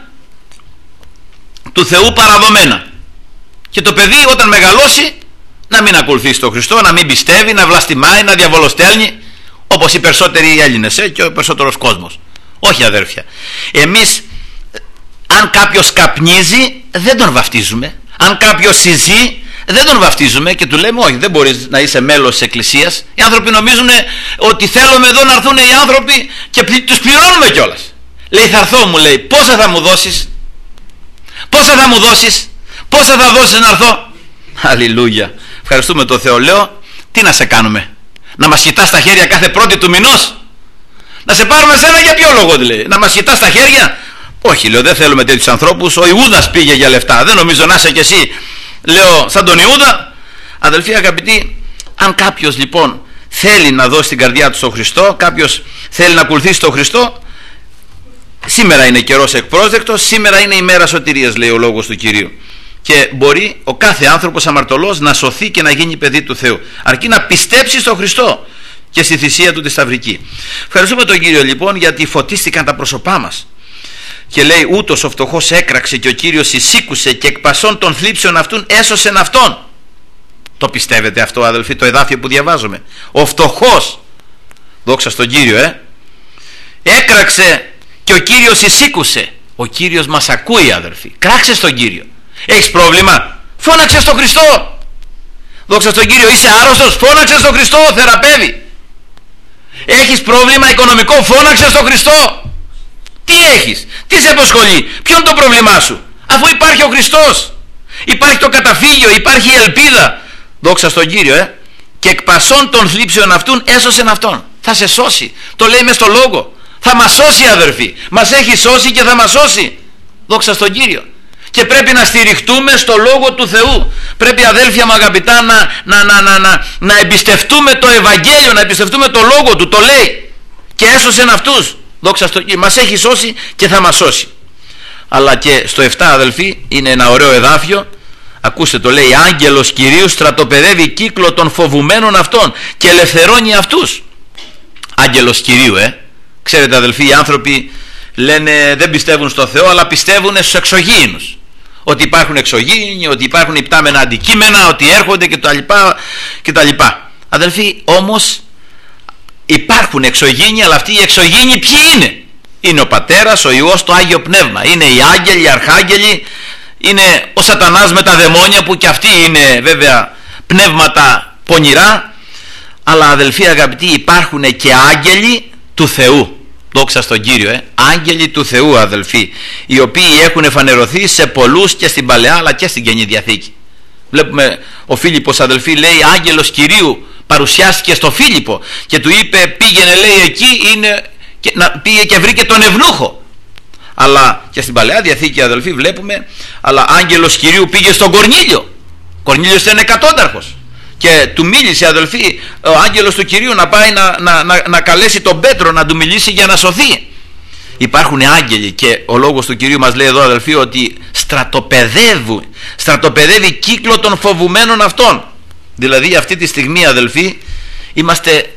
του Θεού παραδομένα, και το παιδί όταν μεγαλώσει να μην ακολουθήσει τον Χριστό, να μην πιστεύει, να βλαστημάει, να διαβολοστέλνει, όπως οι περισσότεροι Έλληνες ε, και ο περισσότερος κόσμος. Όχι αδέρφια, εμείς αν κάποιος καπνίζει δεν τον βαφτίζουμε, αν κάποιος συζεί δεν τον βαφτίζουμε και του λέμε όχι, δεν μπορείς να είσαι μέλος της εκκλησίας. Οι άνθρωποι νομίζουν ότι θέλουμε εδώ να έρθουν οι άνθρωποι και τους πληρώνουμε κιόλας. Λέει θα έρθω, μου λέει, πόσα θα μου δώσεις, πόσα θα μου δώσεις, πόσα θα δώσεις να έρθω. Αλληλούια, ευχαριστούμε τον Θεό. Λέω, τι να σε κάνουμε, να μας κοιτάς τα χέρια κάθε πρώτη του μηνός, να σε πάρουμε σένα για ποιο λόγο, λέει, να μας κοιτάς τα χέρια. Όχι, λέω, δεν θέλουμε τέτοιους ανθρώπους. Ο Ιούδας πήγε για λεφτά, δεν νομίζω να είσαι κι εσύ, λέω, σαν τον Ιούδα. Αδελφοί αγαπητοί, αν κάποιος λοιπόν θέλει να δώσει την καρδιά του στον Χριστό, κάποιος θέλει να ακολουθήσει τον Χριστό, σήμερα είναι καιρός εκπρόσδεκτος, σήμερα είναι η μέρα σωτηρίας, λέει ο λόγος του Κυρίου, και μπορεί ο κάθε άνθρωπος αμαρτωλός να σωθεί και να γίνει παιδί του Θεού, αρκεί να πιστέψει στον Χριστό και στη θυσία του τη σταυρική. Ευχαριστούμε τον Κύριο λοιπόν, γιατί φωτίστηκαν τα πρόσωπά μας. Και λέει, ούτως ο φτωχός έκραξε και ο Κύριος εισήκουσε και εκ πασών των θλίψεων αυτούν έσωσεν αυτόν. Το πιστεύετε αυτό αδελφοί, το εδάφιο που διαβάζουμε? Ο φτωχός, δόξα στον Κύριο, ε, έκραξε και ο Κύριος εισήκουσε. Ο Κύριος μας ακούει αδελφοί. Κράξε στον Κύριο. Έχεις πρόβλημα, φώναξε στον Χριστό. Δόξα στον Κύριο. Είσαι άρρωστος, φώναξε στον Χριστό, θεραπεύει. Έχεις πρόβλημα οικονομικό, φώναξε στον Χριστό. Τι έχεις, τι σε απασχολεί, ποιο είναι το πρόβλημά σου, αφού υπάρχει ο Χριστός, υπάρχει το καταφύγιο, υπάρχει η ελπίδα. Δόξα στον Κύριο, ε. Και εκ πασών των θλίψεων αυτούν έσωσεν αυτόν. Θα σε σώσει, το λέει μες στο λόγο. Θα μας σώσει αδερφοί, μας έχει σώσει και θα μας σώσει. Δόξα στον Κύριο. Και πρέπει να στηριχτούμε στο λόγο του Θεού. Πρέπει αδέλφια μου αγαπητά να, να, να, να, να, να εμπιστευτούμε το Ευαγγέλιο, να εμπιστευτούμε το λόγο του. Το λέει και έσωσεν αυτούς. Δόξα στο Κύριο, μας έχει σώσει και θα μας σώσει. Αλλά και στο επτά αδελφοί είναι ένα ωραίο εδάφιο. Ακούστε, το λέει, άγγελος Κυρίου στρατοπεδεύει κύκλο των φοβουμένων αυτών και ελευθερώνει αυτούς. Άγγελος Κυρίου, ε. Ξέρετε αδελφοί, οι άνθρωποι λένε δεν πιστεύουν στο Θεό, αλλά πιστεύουν στους εξωγήινους. Ότι υπάρχουν εξωγήινοι, ότι υπάρχουν υπτάμενα αντικείμενα, ότι έρχονται κτλ. κτλ. Αδελφοί, όμως υπάρχουν εξωγήινοι, αλλά αυτοί οι εξωγήινοι ποιοι είναι? Είναι ο Πατέρας, ο Υιός, το Άγιο Πνεύμα. Είναι οι άγγελοι, οι αρχάγγελοι, είναι ο Σατανάς με τα δαιμόνια, που και αυτοί είναι βέβαια πνεύματα πονηρά. Αλλά αδελφοί αγαπητοί, υπάρχουν και άγγελοι του Θεού. Δόξα στον Κύριο, ε. Άγγελοι του Θεού αδελφοί, οι οποίοι έχουν φανερωθεί σε πολλούς και στην Παλαιά αλλά και στην Καινή Διαθήκη. Βλέπουμε ο Φίλιππος αδελφοί λέει, άγγελος Κυρίου παρουσιάστηκε στο Φίλιππο και του είπε πήγαινε, λέει, εκεί είναι, και, να, πήγε και βρήκε τον ευνούχο. Αλλά και στην Παλαιά Διαθήκη αδελφοί βλέπουμε, αλλά άγγελος Κυρίου πήγε στον Κορνήλιο. Κορνήλιος ήταν εκατόνταρχος και του μίλησε αδελφοί ο άγγελος του Κυρίου να πάει να, να, να, να καλέσει τον Πέτρο να του μιλήσει για να σωθεί. Υπάρχουν άγγελοι και ο λόγος του Κυρίου μας λέει εδώ αδελφοί ότι στρατοπεδεύουν, στρατοπεδεύει κύκλο των φοβουμένων αυτών. Δηλαδή αυτή τη στιγμή αδελφοί είμαστε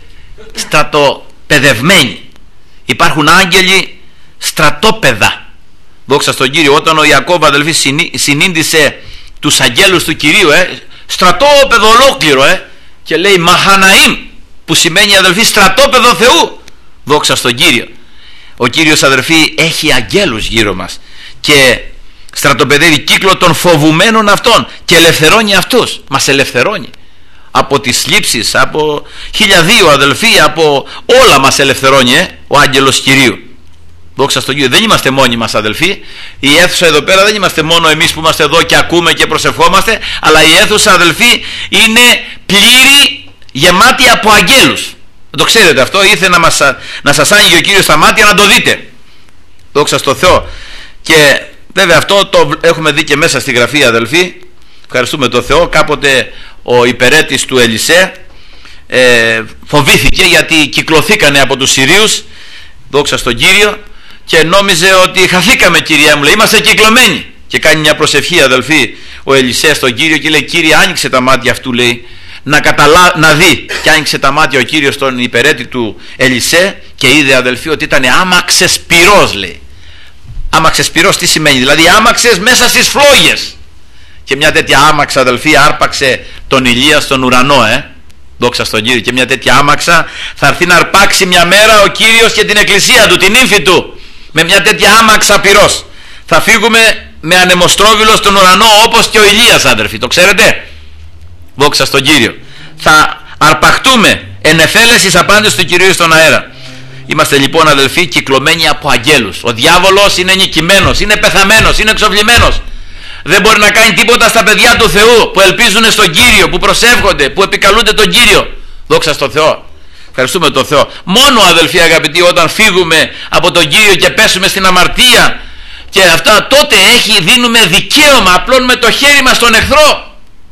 στρατοπεδευμένοι. Υπάρχουν άγγελοι στρατόπεδα. Δόξα στον Κύριο. Όταν ο Ιακώβ αδελφοί συνήντησε τους αγγέλους του Κυρίου, ε, στρατόπεδο ολόκληρο, ε, και λέει Μαχαναήμ, που σημαίνει αδελφοί στρατόπεδο Θεού. Δόξα στον Κύριο. Ο Κύριος αδελφοί έχει αγγέλους γύρω μας και στρατοπεδεύει κύκλο των φοβουμένων αυτών και ελευθερώνει αυτούς. Μας ελευθερώνει από τις θλίψεις, από χιλιαδδύο αδελφοί, από όλα μας ελευθερώνει, ε, ο άγγελος Κυρίου. Δόξα στον Κύριο. Δεν είμαστε μόνοι μας αδελφοί. Η αίθουσα εδώ πέρα δεν είμαστε μόνο εμείς που είμαστε εδώ και ακούμε και προσευχόμαστε, αλλά η αίθουσα αδελφοί είναι πλήρη, γεμάτη από αγγέλους. Το ξέρετε αυτό, ήθελε να, μας, να σας άνοιγε ο Κύριος τα μάτια να το δείτε. Δόξα στο Θεό. Και βέβαια αυτό το έχουμε δει και μέσα στη Γραφή αδελφοί. Ευχαριστούμε τον Θεό. Κάποτε ο υπερέτης του Ελισέ ε, φοβήθηκε γιατί κυκλωθήκανε από τους Συρίους. Δόξα στον Κύριο. και νόμιζε ότι χαθήκαμε, κυρία μου, λέει, είμαστε κυκλωμένοι. Και κάνει μια προσευχή, αδελφοί, ο Ελισέ στον Κύριο και λέει: Κύριε, άνοιξε τα μάτια αυτού, λέει, να, καταλα... να δει. Και άνοιξε τα μάτια ο Κύριος στον υπερέτη του Ελισέ και είδε, αδελφοί, ότι ήταν άμαξες πυρός, λέει. Άμαξες πυρός τι σημαίνει? Δηλαδή άμαξες μέσα στις φλόγες. Και μια τέτοια άμαξα, αδελφοί, άρπαξε τον Ηλία στον ουρανό, ε. Δόξα στον Κύριο. Και μια τέτοια άμαξα θα έρθει να αρπάξει μια μέρα ο Κύριος και την εκκλησία του, την ύμφη του, με μια τέτοια άμαξα πυρός. Θα φύγουμε με ανεμοστρόβιλο στον ουρανό όπως και ο Ηλίας, αδελφοί, το ξέρετε? Δόξα στον Κύριο. Θα αρπαχτούμε εν εφέλεσης απάντηση του Κυρίου στον αέρα. Είμαστε λοιπόν, αδελφοί, κυκλωμένοι από αγγέλους. Ο διάβολος είναι νικημένος, είναι πεθαμένος, είναι εξοφλημένος. Δεν μπορεί να κάνει τίποτα στα παιδιά του Θεού που ελπίζουν στον Κύριο, που προσεύχονται, που επικαλούνται τον Κύριο. Δόξα στον Θεό. Ευχαριστούμε τον Θεό. Μόνο, αδελφοί αγαπητοί, όταν φύγουμε από τον Κύριο και πέσουμε στην αμαρτία και αυτά, τότε έχει, δίνουμε δικαίωμα, απλώνουμε το χέρι μας στον εχθρό.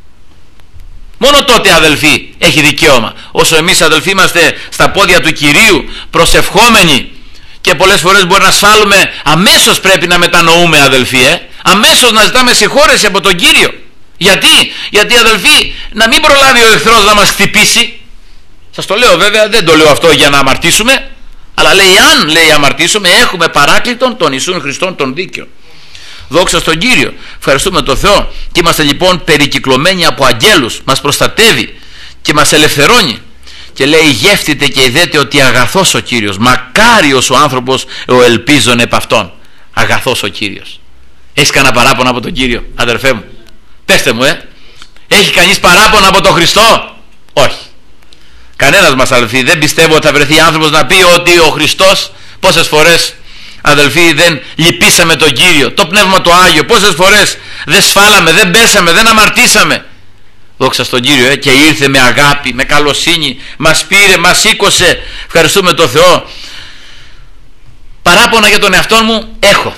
Μόνο τότε, αδελφοί, έχει δικαίωμα. Όσο εμείς, αδελφοί, είμαστε στα πόδια του Κυρίου, προσευχόμενοι, και πολλές φορές μπορεί να σφάλουμε, αμέσως πρέπει να μετανοούμε, αδελφοί, ε? αμέσως να ζητάμε συγχώρεση από τον Κύριο. Γιατί? Γιατί, αδελφοί, να μην προλάβει ο εχθρός να μας χτυπήσει. Σας το λέω, βέβαια, δεν το λέω αυτό για να αμαρτήσουμε, αλλά λέει, αν, λέει, αμαρτήσουμε, έχουμε παράκλητον τον Ιησούν Χριστόν τον δίκαιο. Δόξα στον Κύριο. Ευχαριστούμε τον Θεό. Και είμαστε λοιπόν περικυκλωμένοι από αγγέλους. Μας προστατεύει και μας ελευθερώνει. Και λέει, γεύτητε και ειδέτε ότι αγαθός ο Κύριος, μακάριος ο άνθρωπος ο ελπίζων επ' αυτόν. Αγαθός ο Κύριος. Έχεις κανένα παράπονο από τον Κύριο, αδερφέ μου? Πέστε μου, ε έχει κανείς παράπονο από τον Χριστό? Όχι. Κανένας μας, αδελφοί. Δεν πιστεύω ότι θα βρεθεί άνθρωπος να πει ότι ο Χριστός, πόσες φορές, αδελφοί, δεν λυπήσαμε τον Κύριο, το Πνεύμα το Άγιο, πόσες φορές δεν σφάλαμε, δεν πέσαμε, δεν αμαρτήσαμε. Δόξα στον Κύριο, ε, και ήρθε με αγάπη, με καλοσύνη, μας πήρε, μας σήκωσε. Ευχαριστούμε τον Θεό. Παράπονα για τον εαυτό μου έχω.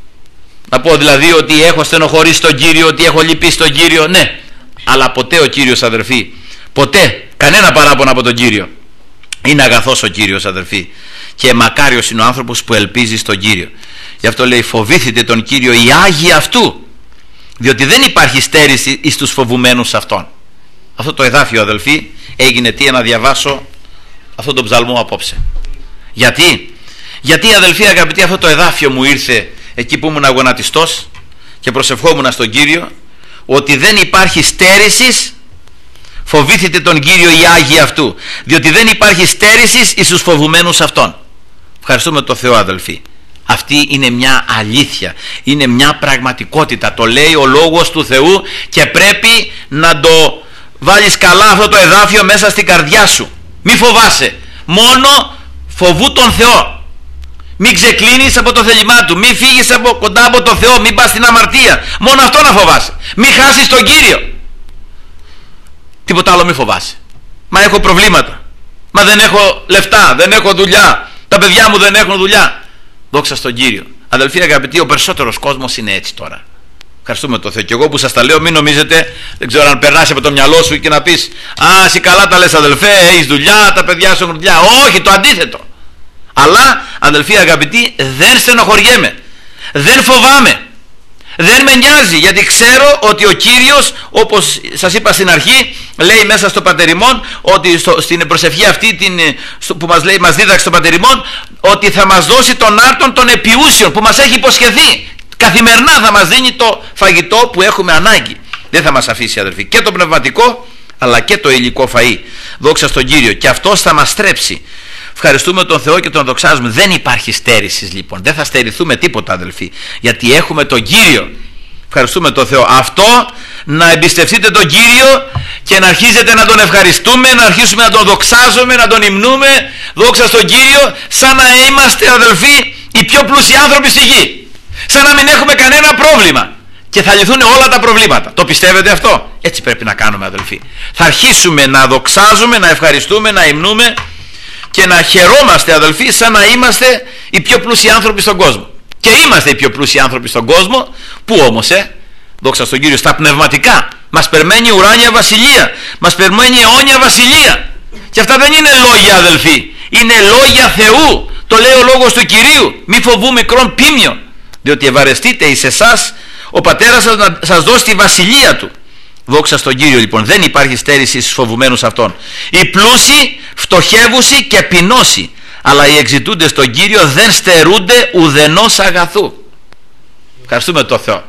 Να πω δηλαδή ότι έχω στενοχωρήσει τον Κύριο, ότι έχω λυπήσει τον Κύριο, ναι. Αλλά ποτέ ο Κύριος, αδερφοί, ποτέ, κανένα παράπονα από τον Κύριο. Είναι αγαθός ο Κύριος, αδερφοί, και μακάριος είναι ο άνθρωπος που ελπίζει στον Κύριο. Γι' αυτό λέει, φοβήθητε τον Κύριο οι Άγιοι αυτού, διότι δεν υπάρχει στέρηση εις τους φοβουμένους αυτών. Αυτό το εδάφιο, αδελφοί, έγινε τι? Να διαβάσω αυτόν τον ψαλμό απόψε. Γιατί? Γιατί, αδελφοί αγαπητοί, αυτό το εδάφιο μου ήρθε εκεί που ήμουν αγωνατιστός και προσευχόμουν στον Κύριο, ότι δεν υπάρχει στέρησης. Φοβήθητε τον Κύριο οι Άγιοι αυτού, διότι δεν υπάρχει στέρησης εις τους φοβουμένους αυτών. Ευχαριστούμε τον Θεό, αδελφοί. Αυτή είναι μια αλήθεια, είναι μια πραγματικότητα. Το λέει ο Λόγος του Θεού και πρέπει να το βάλεις καλά αυτό το εδάφιο μέσα στην καρδιά σου. Μη φοβάσαι, μόνο φοβού τον Θεό. Μην ξεκλίνεις από το θέλημά του, μην φύγεις από κοντά από τον Θεό, μην πας στην αμαρτία. Μόνο αυτό να φοβάσαι. Μην χάσεις τον Κύριο. Τίποτα άλλο μη φοβάσαι. Μα έχω προβλήματα, μα δεν έχω λεφτά, δεν έχω δουλειά, τα παιδιά μου δεν έχουν δουλειά. Δόξα στον Κύριο. Αδελφοί αγαπητοί, ο περισσότερος κόσμος είναι έτσι τώρα. Ευχαριστούμε τον Θεό. Και εγώ που σας τα λέω, μην νομίζετε, δεν ξέρω αν περνάσει από το μυαλό σου και να πεις, α, εσύ καλά τα λες, αδελφέ, έχεις δουλειά, τα παιδιά σου έχουν δουλειά. Όχι, το αντίθετο. Αλλά, αδελφοί αγαπητοί, δεν στενοχωριέμαι, δεν φοβάμαι, δεν με νοιάζει, γιατί ξέρω ότι ο Κύριος, όπως σας είπα στην αρχή, λέει μέσα στο Πατεριμόν, ότι στο, στην προσευχή αυτή την, στο, που μας λέει, μας δίδαξε στο Πατεριμόν, ότι θα μας δώσει τον άρτον των επιούσιων που μας έχει υποσχεθεί. Καθημερινά θα μας δίνει το φαγητό που έχουμε ανάγκη. Δεν θα μας αφήσει, αδελφοί, και το πνευματικό αλλά και το υλικό φαΐ. Δόξα στον Κύριο. Και αυτός θα μας στρέψει. Ευχαριστούμε τον Θεό και τον δοξάζουμε. Δεν υπάρχει στέρηση λοιπόν. Δεν θα στερηθούμε τίποτα, αδελφοί, γιατί έχουμε τον Κύριο. Ευχαριστούμε τον Θεό. Αυτό, να εμπιστευτείτε τον Κύριο και να αρχίζετε να τον ευχαριστούμε, να αρχίσουμε να τον δοξάζουμε, να τον υμνούμε. Δόξα στον Κύριο, σαν να είμαστε, αδελφοί, οι πιο πλούσιοι άνθρωποι στη γη. Σαν να μην έχουμε κανένα πρόβλημα και θα λυθούν όλα τα προβλήματα. Το πιστεύετε αυτό? Έτσι πρέπει να κάνουμε, αδελφοί. Θα αρχίσουμε να δοξάζουμε, να ευχαριστούμε, να υμνούμε και να χαιρόμαστε, αδελφοί, σαν να είμαστε οι πιο πλούσιοι άνθρωποι στον κόσμο. Και είμαστε οι πιο πλούσιοι άνθρωποι στον κόσμο. Πού όμως, ε? Δόξα στον Κύριο, στα πνευματικά. Μας περιμένει ουράνια βασιλεία, μας περιμένει αιώνια βασιλεία. Και αυτά δεν είναι λόγια, αδελφοί, είναι λόγια Θεού, Το λέει ο λόγος του Κυρίου, μη φοβού μικρόν πίμιο, διότι ευαρεστείτε εις εσάς ο πατέρας σας να σας δώσει τη βασιλεία του. Δόξα στον Κύριο λοιπόν, δεν υπάρχει στέρηση στους φοβουμένους αυτών. Οι πλούσιοι φτωχεύουσι και πεινώσι, αλλά οι εξητούντες στον Κύριο δεν στερούνται ουδενός αγαθού. Ευχαριστούμε τον Θεό.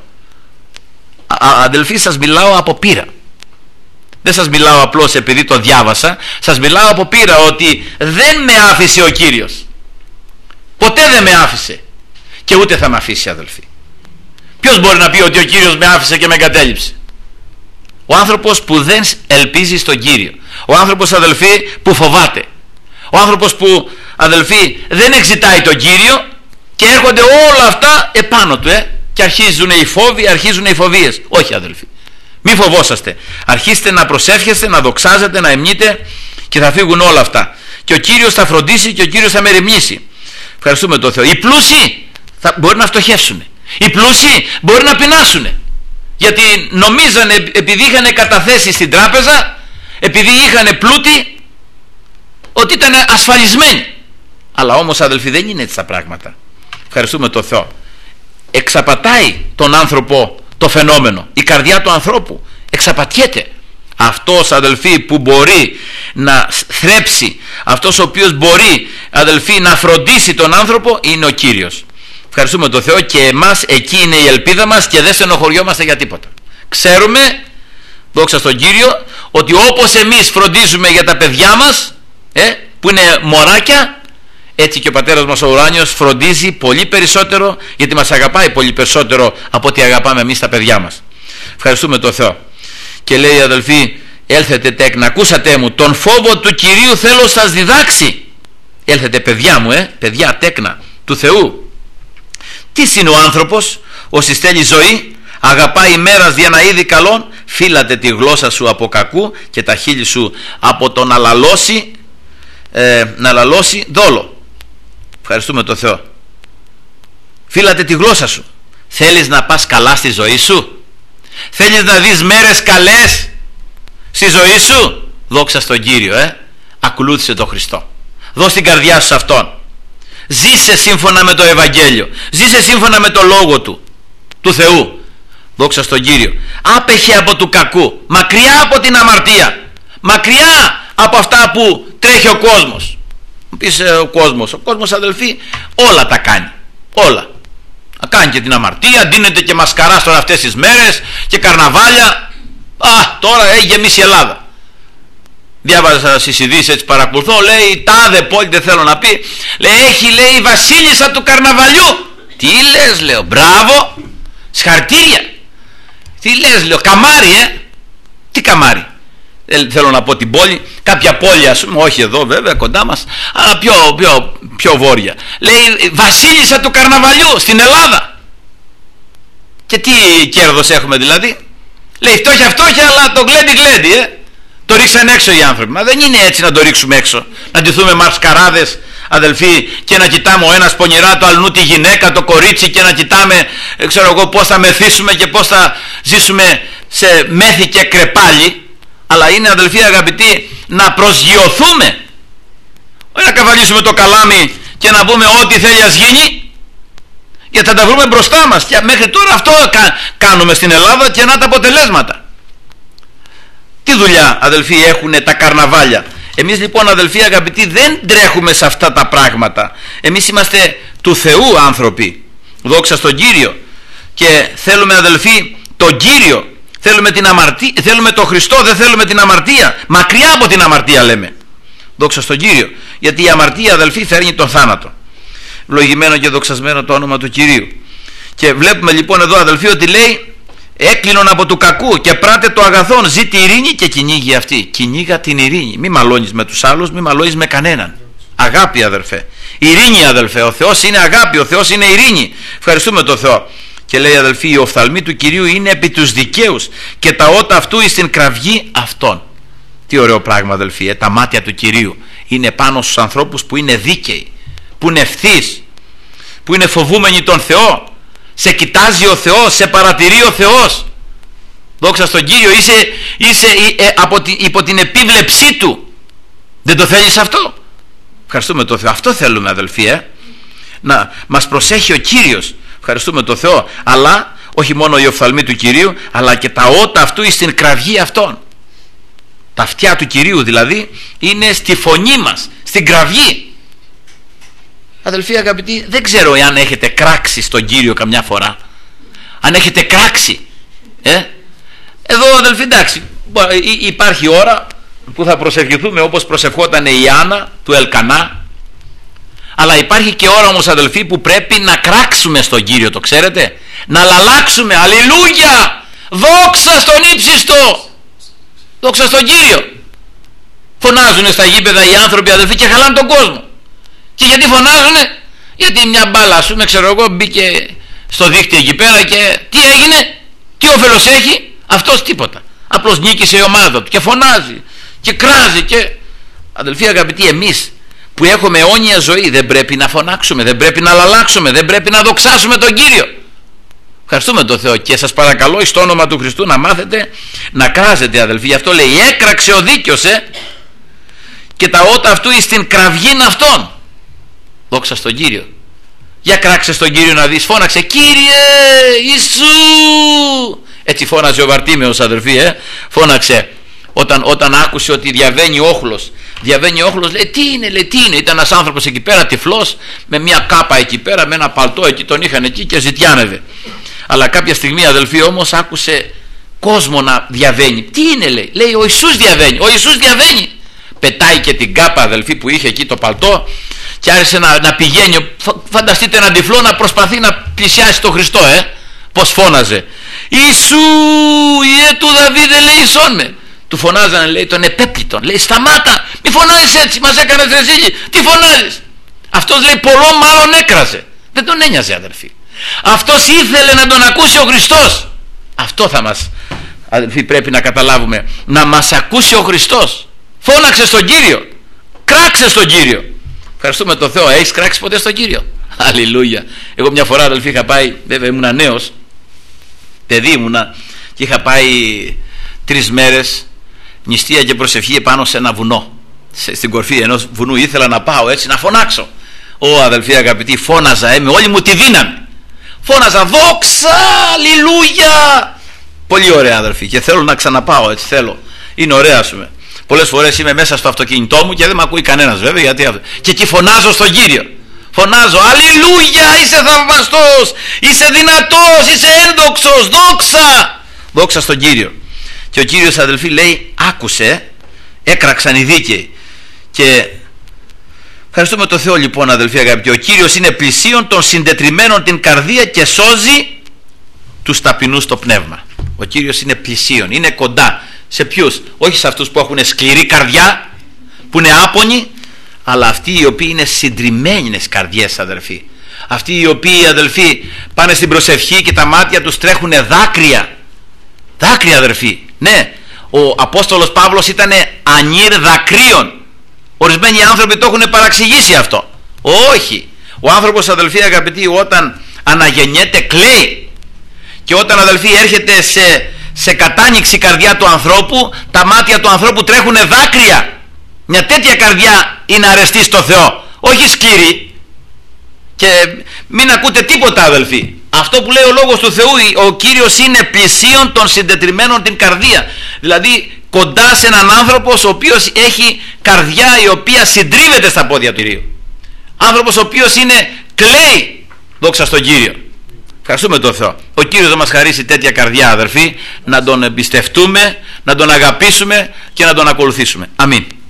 Α, αδελφοί, σας μιλάω από πείρα. Δεν σας μιλάω απλώς επειδή το διάβασα, σας μιλάω από πείρα ότι δεν με άφησε ο Κύριος. Ποτέ δεν με άφησε και ούτε θα με αφήσει, αδελφοί. Ποιος μπορεί να πει ότι ο Κύριος με άφησε και με εγκατέλειψε? Ο άνθρωπος που δεν ελπίζει στον Κύριο, ο άνθρωπος, αδελφοί, που φοβάται, ο άνθρωπος που, αδελφοί, δεν εξητάει τον Κύριο και έρχονται όλα αυτά επάνω του ε, και αρχίζουν οι φόβοι, αρχίζουν οι φοβίες. Όχι, αδελφοί, μη φοβόσαστε, αρχίστε να προσεύχεστε, να δοξάζετε, να εμνείτε και θα φύγουν όλα αυτά και ο Κύριος θα φροντίσει και ο Κύριος θα μεριμνήσει. Ευχαριστούμε τον Θεό. Οι πλούσιοι θα μπορεί να φτωχεύσουν, οι πλούσιοι μπορεί να πεινάσουν, γιατί νομίζανε επειδή είχαν καταθέσει στην τράπεζα, επειδή είχαν πλούτη, ότι ήταν ασφαλισμένοι. Αλλά όμως, αδελφοί, δεν είναι έτσι τα πράγματα. Ευχαριστούμε τον Θεό. Εξαπατάει τον άνθρωπο το φαινόμενο, η καρδιά του ανθρώπου εξαπατιέται. Αυτός, αδελφοί, που μπορεί να θρέψει, αυτός ο οποίος μπορεί, αδελφοί, να φροντίσει τον άνθρωπο, είναι ο Κύριος. Ευχαριστούμε τον Θεό και εμάς εκεί είναι η ελπίδα μας και δεν στενοχωριόμαστε για τίποτα. Ξέρουμε, δόξα στον Κύριο, ότι όπως εμείς φροντίζουμε για τα παιδιά μας ε, που είναι μωράκια, έτσι και ο Πατέρας μας ο ουράνιος φροντίζει πολύ περισσότερο, γιατί μας αγαπάει πολύ περισσότερο από ότι αγαπάμε εμείς τα παιδιά μας. Ευχαριστούμε τον Θεό. Και λέει, αδελφοί, έλθετε τέκνα, ακούσατε μου, τον φόβο του Κυρίου θέλω σας διδάξει. Έλθετε, παιδιά μου, ε, παιδιά τέκνα του Θεού. Τι είναι ο άνθρωπος? Όσοι στέλνει ζωή, αγαπάει ημέρας για να είδει καλόν, φύλατε τη γλώσσα σου από κακού και τα χείλη σου από το να λαλώσει, ε, να λαλώσει δόλο. Ευχαριστούμε τον Θεό. Φύλατε τη γλώσσα σου. Θέλεις να πας καλά στη ζωή σου? Θέλεις να δεις μέρες καλές στη ζωή σου? Δόξα στον Κύριο, ε. ακολούθησε τον Χριστό. Δώσ' την καρδιά σου σε Αυτόν. Ζήσε σύμφωνα με το Ευαγγέλιο. Ζήσε σύμφωνα με το Λόγο Του, του Θεού. Δόξα στον Κύριο. Άπεχε από του κακού, μακριά από την αμαρτία, μακριά από αυτά που τρέχει ο κόσμος. Μου πεις ε, ο κόσμος, ο κόσμος, αδελφοί, όλα τα κάνει, όλα. Κάνει και την αμαρτία, ντύνεται και μασκαρά τώρα αυτές τις μέρες και καρναβάλια. Α, τώρα έχει γεμίσει η Ελλάδα. Διάβαζα στις ειδήσεις, έτσι παρακολουθώ, λέει τάδε πόλη, δεν θέλω να πει, λέει έχει, λέει, η βασίλισσα του καρναβαλιού. Τι λες, λέω, μπράβο, συγχαρητήρια. Τι λες, λέω, καμάρι, ε. Τι καμάρι? Δεν θέλω να πω την πόλη, κάποια πόλη, ας πούμε, όχι εδώ βέβαια κοντά μας, αλλά πιο, πιο, πιο βόρεια. Λέει βασίλισσα του καρναβαλιού στην Ελλάδα. Και τι κέρδος έχουμε δηλαδή? Λέει φτώχεια φτώχεια, αλλά το γλέντι γλέντι, ε. Το ρίξαν έξω οι άνθρωποι. Μα δεν είναι έτσι να το ρίξουμε έξω. Να ντυθούμε μασκαράδες, αδελφοί, και να κοιτάμε ο ένας πονηρά το αλλού τη γυναίκα, το κορίτσι, και να κοιτάμε, ξέρω εγώ, πώς θα μεθύσουμε και πώς θα ζήσουμε σε μέθη και κρεπάλι. Αλλά είναι, αδελφοί αγαπητοί, να προσγειωθούμε, όχι να καβαλήσουμε το καλάμι και να πούμε ό,τι θέλει ας γίνει, γιατί θα τα βρούμε μπροστά μας. Και μέχρι τώρα αυτό κάνουμε στην Ελλάδα και να τα αποτελέσματα. Τι δουλειά, αδελφοί, έχουν τα καρναβάλια? Εμείς λοιπόν, αδελφοί αγαπητοί, δεν τρέχουμε σε αυτά τα πράγματα. Εμείς είμαστε του Θεού άνθρωποι, δόξα στον Κύριο, και θέλουμε, αδελφοί, τον Κύριο. Θέλουμε την αμαρτία, θέλουμε τον Χριστό, δεν θέλουμε την αμαρτία. Μακριά από την αμαρτία λέμε. Δόξα στον Κύριο. Γιατί η αμαρτία, αδελφοί, φέρνει τον θάνατο. Ευλογημένο και δοξασμένο το όνομα του Κυρίου. Και βλέπουμε λοιπόν εδώ, αδελφοί, ότι λέει έκλεινον από του κακού και πράτε το αγαθόν, ζήτη ειρήνη και κυνήγει αυτή. Κυνήγα την ειρήνη. Μη μαλώνεις με τους άλλους, μη μαλώνεις με κανέναν. Αγάπη, αδελφέ. Ειρήνη, αδελφέ. Ο Θεός είναι αγάπη, ο Θεός είναι ειρήνη. Ευχαριστούμε τον Θεό. Και λέει, αδελφοί, οι οφθαλμοί του Κυρίου είναι επί τους δικαίους και τα ότα αυτού εις την κραυγή αυτών. Τι ωραίο πράγμα, αδελφοί, ε, τα μάτια του Κυρίου είναι πάνω στους ανθρώπους που είναι δίκαιοι, που είναι ευθύς, που είναι φοβούμενοι τον Θεό. Σε κοιτάζει ο Θεός, σε παρατηρεί ο Θεός. Δόξα στον Κύριο, είσαι, είσαι ε, από την, υπό την επίβλεψή Του. Δεν το θέλεις αυτό? Ευχαριστούμε τον Θεό. Αυτό θέλουμε, αδελφοί, ε. να μας προσέχει ο Κύριος. Ευχαριστούμε τον Θεό. Αλλά όχι μόνο η οφθαλμή του Κυρίου, αλλά και τα ότα αυτού στην κραυγή αυτών. Τα αυτιά του Κυρίου δηλαδή είναι στη φωνή μας, στην κραυγή. Αδελφοί αγαπητοί, δεν ξέρω εάν έχετε κράξει στον Κύριο καμιά φορά. Αν έχετε κράξει ε? Εδώ αδελφοί, εντάξει, υπάρχει ώρα που θα προσευχηθούμε όπως προσευχόταν η Άννα του Ελκανά. Αλλά υπάρχει και ώρα όμως αδελφοί που πρέπει να κράξουμε στον Κύριο, το ξέρετε. Να λαλάξουμε, αλληλούια, δόξα στον ύψιστο, δόξα στον Κύριο. Φωνάζουν στα γήπεδα οι άνθρωποι αδελφοί και χαλάνε τον κόσμο. Και γιατί φωνάζουνε? Γιατί μια μπάλα, ας πούμε, ξέρω εγώ, μπήκε στο δίκτυο εκεί πέρα και τι έγινε? Τι όφελος έχει? Αυτός τίποτα. Απλώς νίκησε η ομάδα του και φωνάζει και κράζει και... Αδελφοί αγαπητοί, εμείς που έχουμε αιώνια ζωή δεν πρέπει να φωνάξουμε, δεν πρέπει να λαλάξουμε, δεν πρέπει να δοξάσουμε τον Κύριο. Ευχαριστούμε τον Θεό και σας παρακαλώ εις το όνομα του Χριστού να μάθετε να κράζετε αδελφοί. Γι' αυτό λέει έκραξε ο δίκαιος ε, και τα ότα αυτού εις την κραυγήν αυτών. Δόξα στον Κύριο. Για κράξε στον Κύριο να δεις. Φώναξε Κύριε Ιησού. Έτσι φώναζε ο Βαρτίμεος αδελφοί ε. Φώναξε όταν, όταν άκουσε ότι διαβαίνει όχλος. Διαβαίνει όχλος, λέει τι είναι, λέει τι είναι. Ήταν ένας άνθρωπος εκεί πέρα τυφλός, με μια κάπα εκεί πέρα, με ένα παλτό εκεί, τον είχαν εκεί και ζητιάνευε. Αλλά κάποια στιγμή αδελφοί όμως άκουσε κόσμο να διαβαίνει. Τι είναι, λέει, λέει ο Ιησούς διαβαίνει, ο Ιησούς διαβαίνει. Πετάει και την κάπα αδελφοί που είχε εκεί το παλτό και άρχισε να, να πηγαίνει. Φανταστείτε έναν τυφλό να προσπαθεί να πλησιάσει τον Χριστό ε. Πως φώναζε Ιησού Ιε του Δαβίδ ελέησόν με. Του φωνάζανε, λέει, τον επέπλητον. Λέει σταμάτα, μη φωνάζεις έτσι, μας έκανες ρεζίλι. Τι φωνάζεις? Αυτός λέει πολλό μάλλον έκραζε. Δεν τον ένοιαζε αδελφοί. Αυτός ήθελε να τον ακούσει ο Χριστός. Αυτό θα μας, αδελφοί, πρέπει να καταλάβουμε. Να μας ακούσει ο Χριστός. Φώναξε στον Κύριο, κράξε στον Κύριο. Ευχαριστούμε τον Θεό. Έχεις κράξει ποτέ στον Κύριο? Αλληλούια. Εγώ μια φορά αδελφοί είχα πάει, βέβαια ήμουνα νέος, παιδί ήμουνα, και είχα πάει τρεις μέρες νηστεία και προσευχή επάνω σε ένα βουνό, σε, στην κορφή ενός βουνού. Ήθελα να πάω έτσι να φωνάξω. Ω αδελφοί αγαπητοί, φώναζα ε, με όλη μου τη δύναμη. Φώναζα δόξα, αλληλούια. Πολύ ωραία αδελφοί, και θέλω να ξαναπάω έτσι, θέλω. Είναι ωραία ας πούμε. Πολλές φορές είμαι μέσα στο αυτοκίνητό μου και δεν με ακούει κανένας βέβαια, γιατί... και εκεί φωνάζω στον Κύριο. Φωνάζω αλληλούια, είσαι θαυμαστός, είσαι δυνατός, είσαι ένδοξος, δόξα. Δόξα στον Κύριο. Και ο Κύριος αδελφοί λέει άκουσε, έκραξαν οι δίκαιοι. Και ευχαριστούμε τον Θεό λοιπόν αδελφοί αγαπητοί. Ο Κύριος είναι πλησίον των συντετριμμένων την καρδία και σώζει τους ταπεινούς το πνεύμα. Ο Κύριος είναι πλησίον, είναι κοντά. Σε ποιους? Όχι σε αυτούς που έχουν σκληρή καρδιά, που είναι άπονοι, αλλά αυτοί οι οποίοι είναι συντριμμένες καρδιές αδελφοί. Αυτοί οι οποίοι αδελφοί πάνε στην προσευχή και τα μάτια τους τρέχουν δάκρυα. Δάκρυα αδελφοί. Ναι, ο Απόστολος Παύλος ήταν ανήρ δακρύων. Ορισμένοι άνθρωποι το έχουν παραξηγήσει αυτό. Όχι. Ο άνθρωπος αδελφοί αγαπητοί όταν αναγεννιέται κλαίει. Και όταν αδελφοί έρχεται σε, σε κατάνοιξη καρδιά του ανθρώπου, τα μάτια του ανθρώπου τρέχουν δάκρυα. Μια τέτοια καρδιά είναι αρεστή στο Θεό. Όχι σκληρή. Και μην ακούτε τίποτα αδελφοί. Αυτό που λέει ο λόγος του Θεού, ο Κύριος είναι πλησίον των συντετριμμένων την καρδία. Δηλαδή κοντά σε έναν άνθρωπο ο οποίος έχει καρδιά η οποία συντρίβεται στα πόδια του Κυρίου. Άνθρωπος ο οποίος είναι κλαίει. Δόξα στον Κύριο. Ευχαριστούμε τον Θεό. Ο Κύριος θα μας χαρίσει τέτοια καρδιά αδερφοί, να τον εμπιστευτούμε, να τον αγαπήσουμε και να τον ακολουθήσουμε. Αμήν.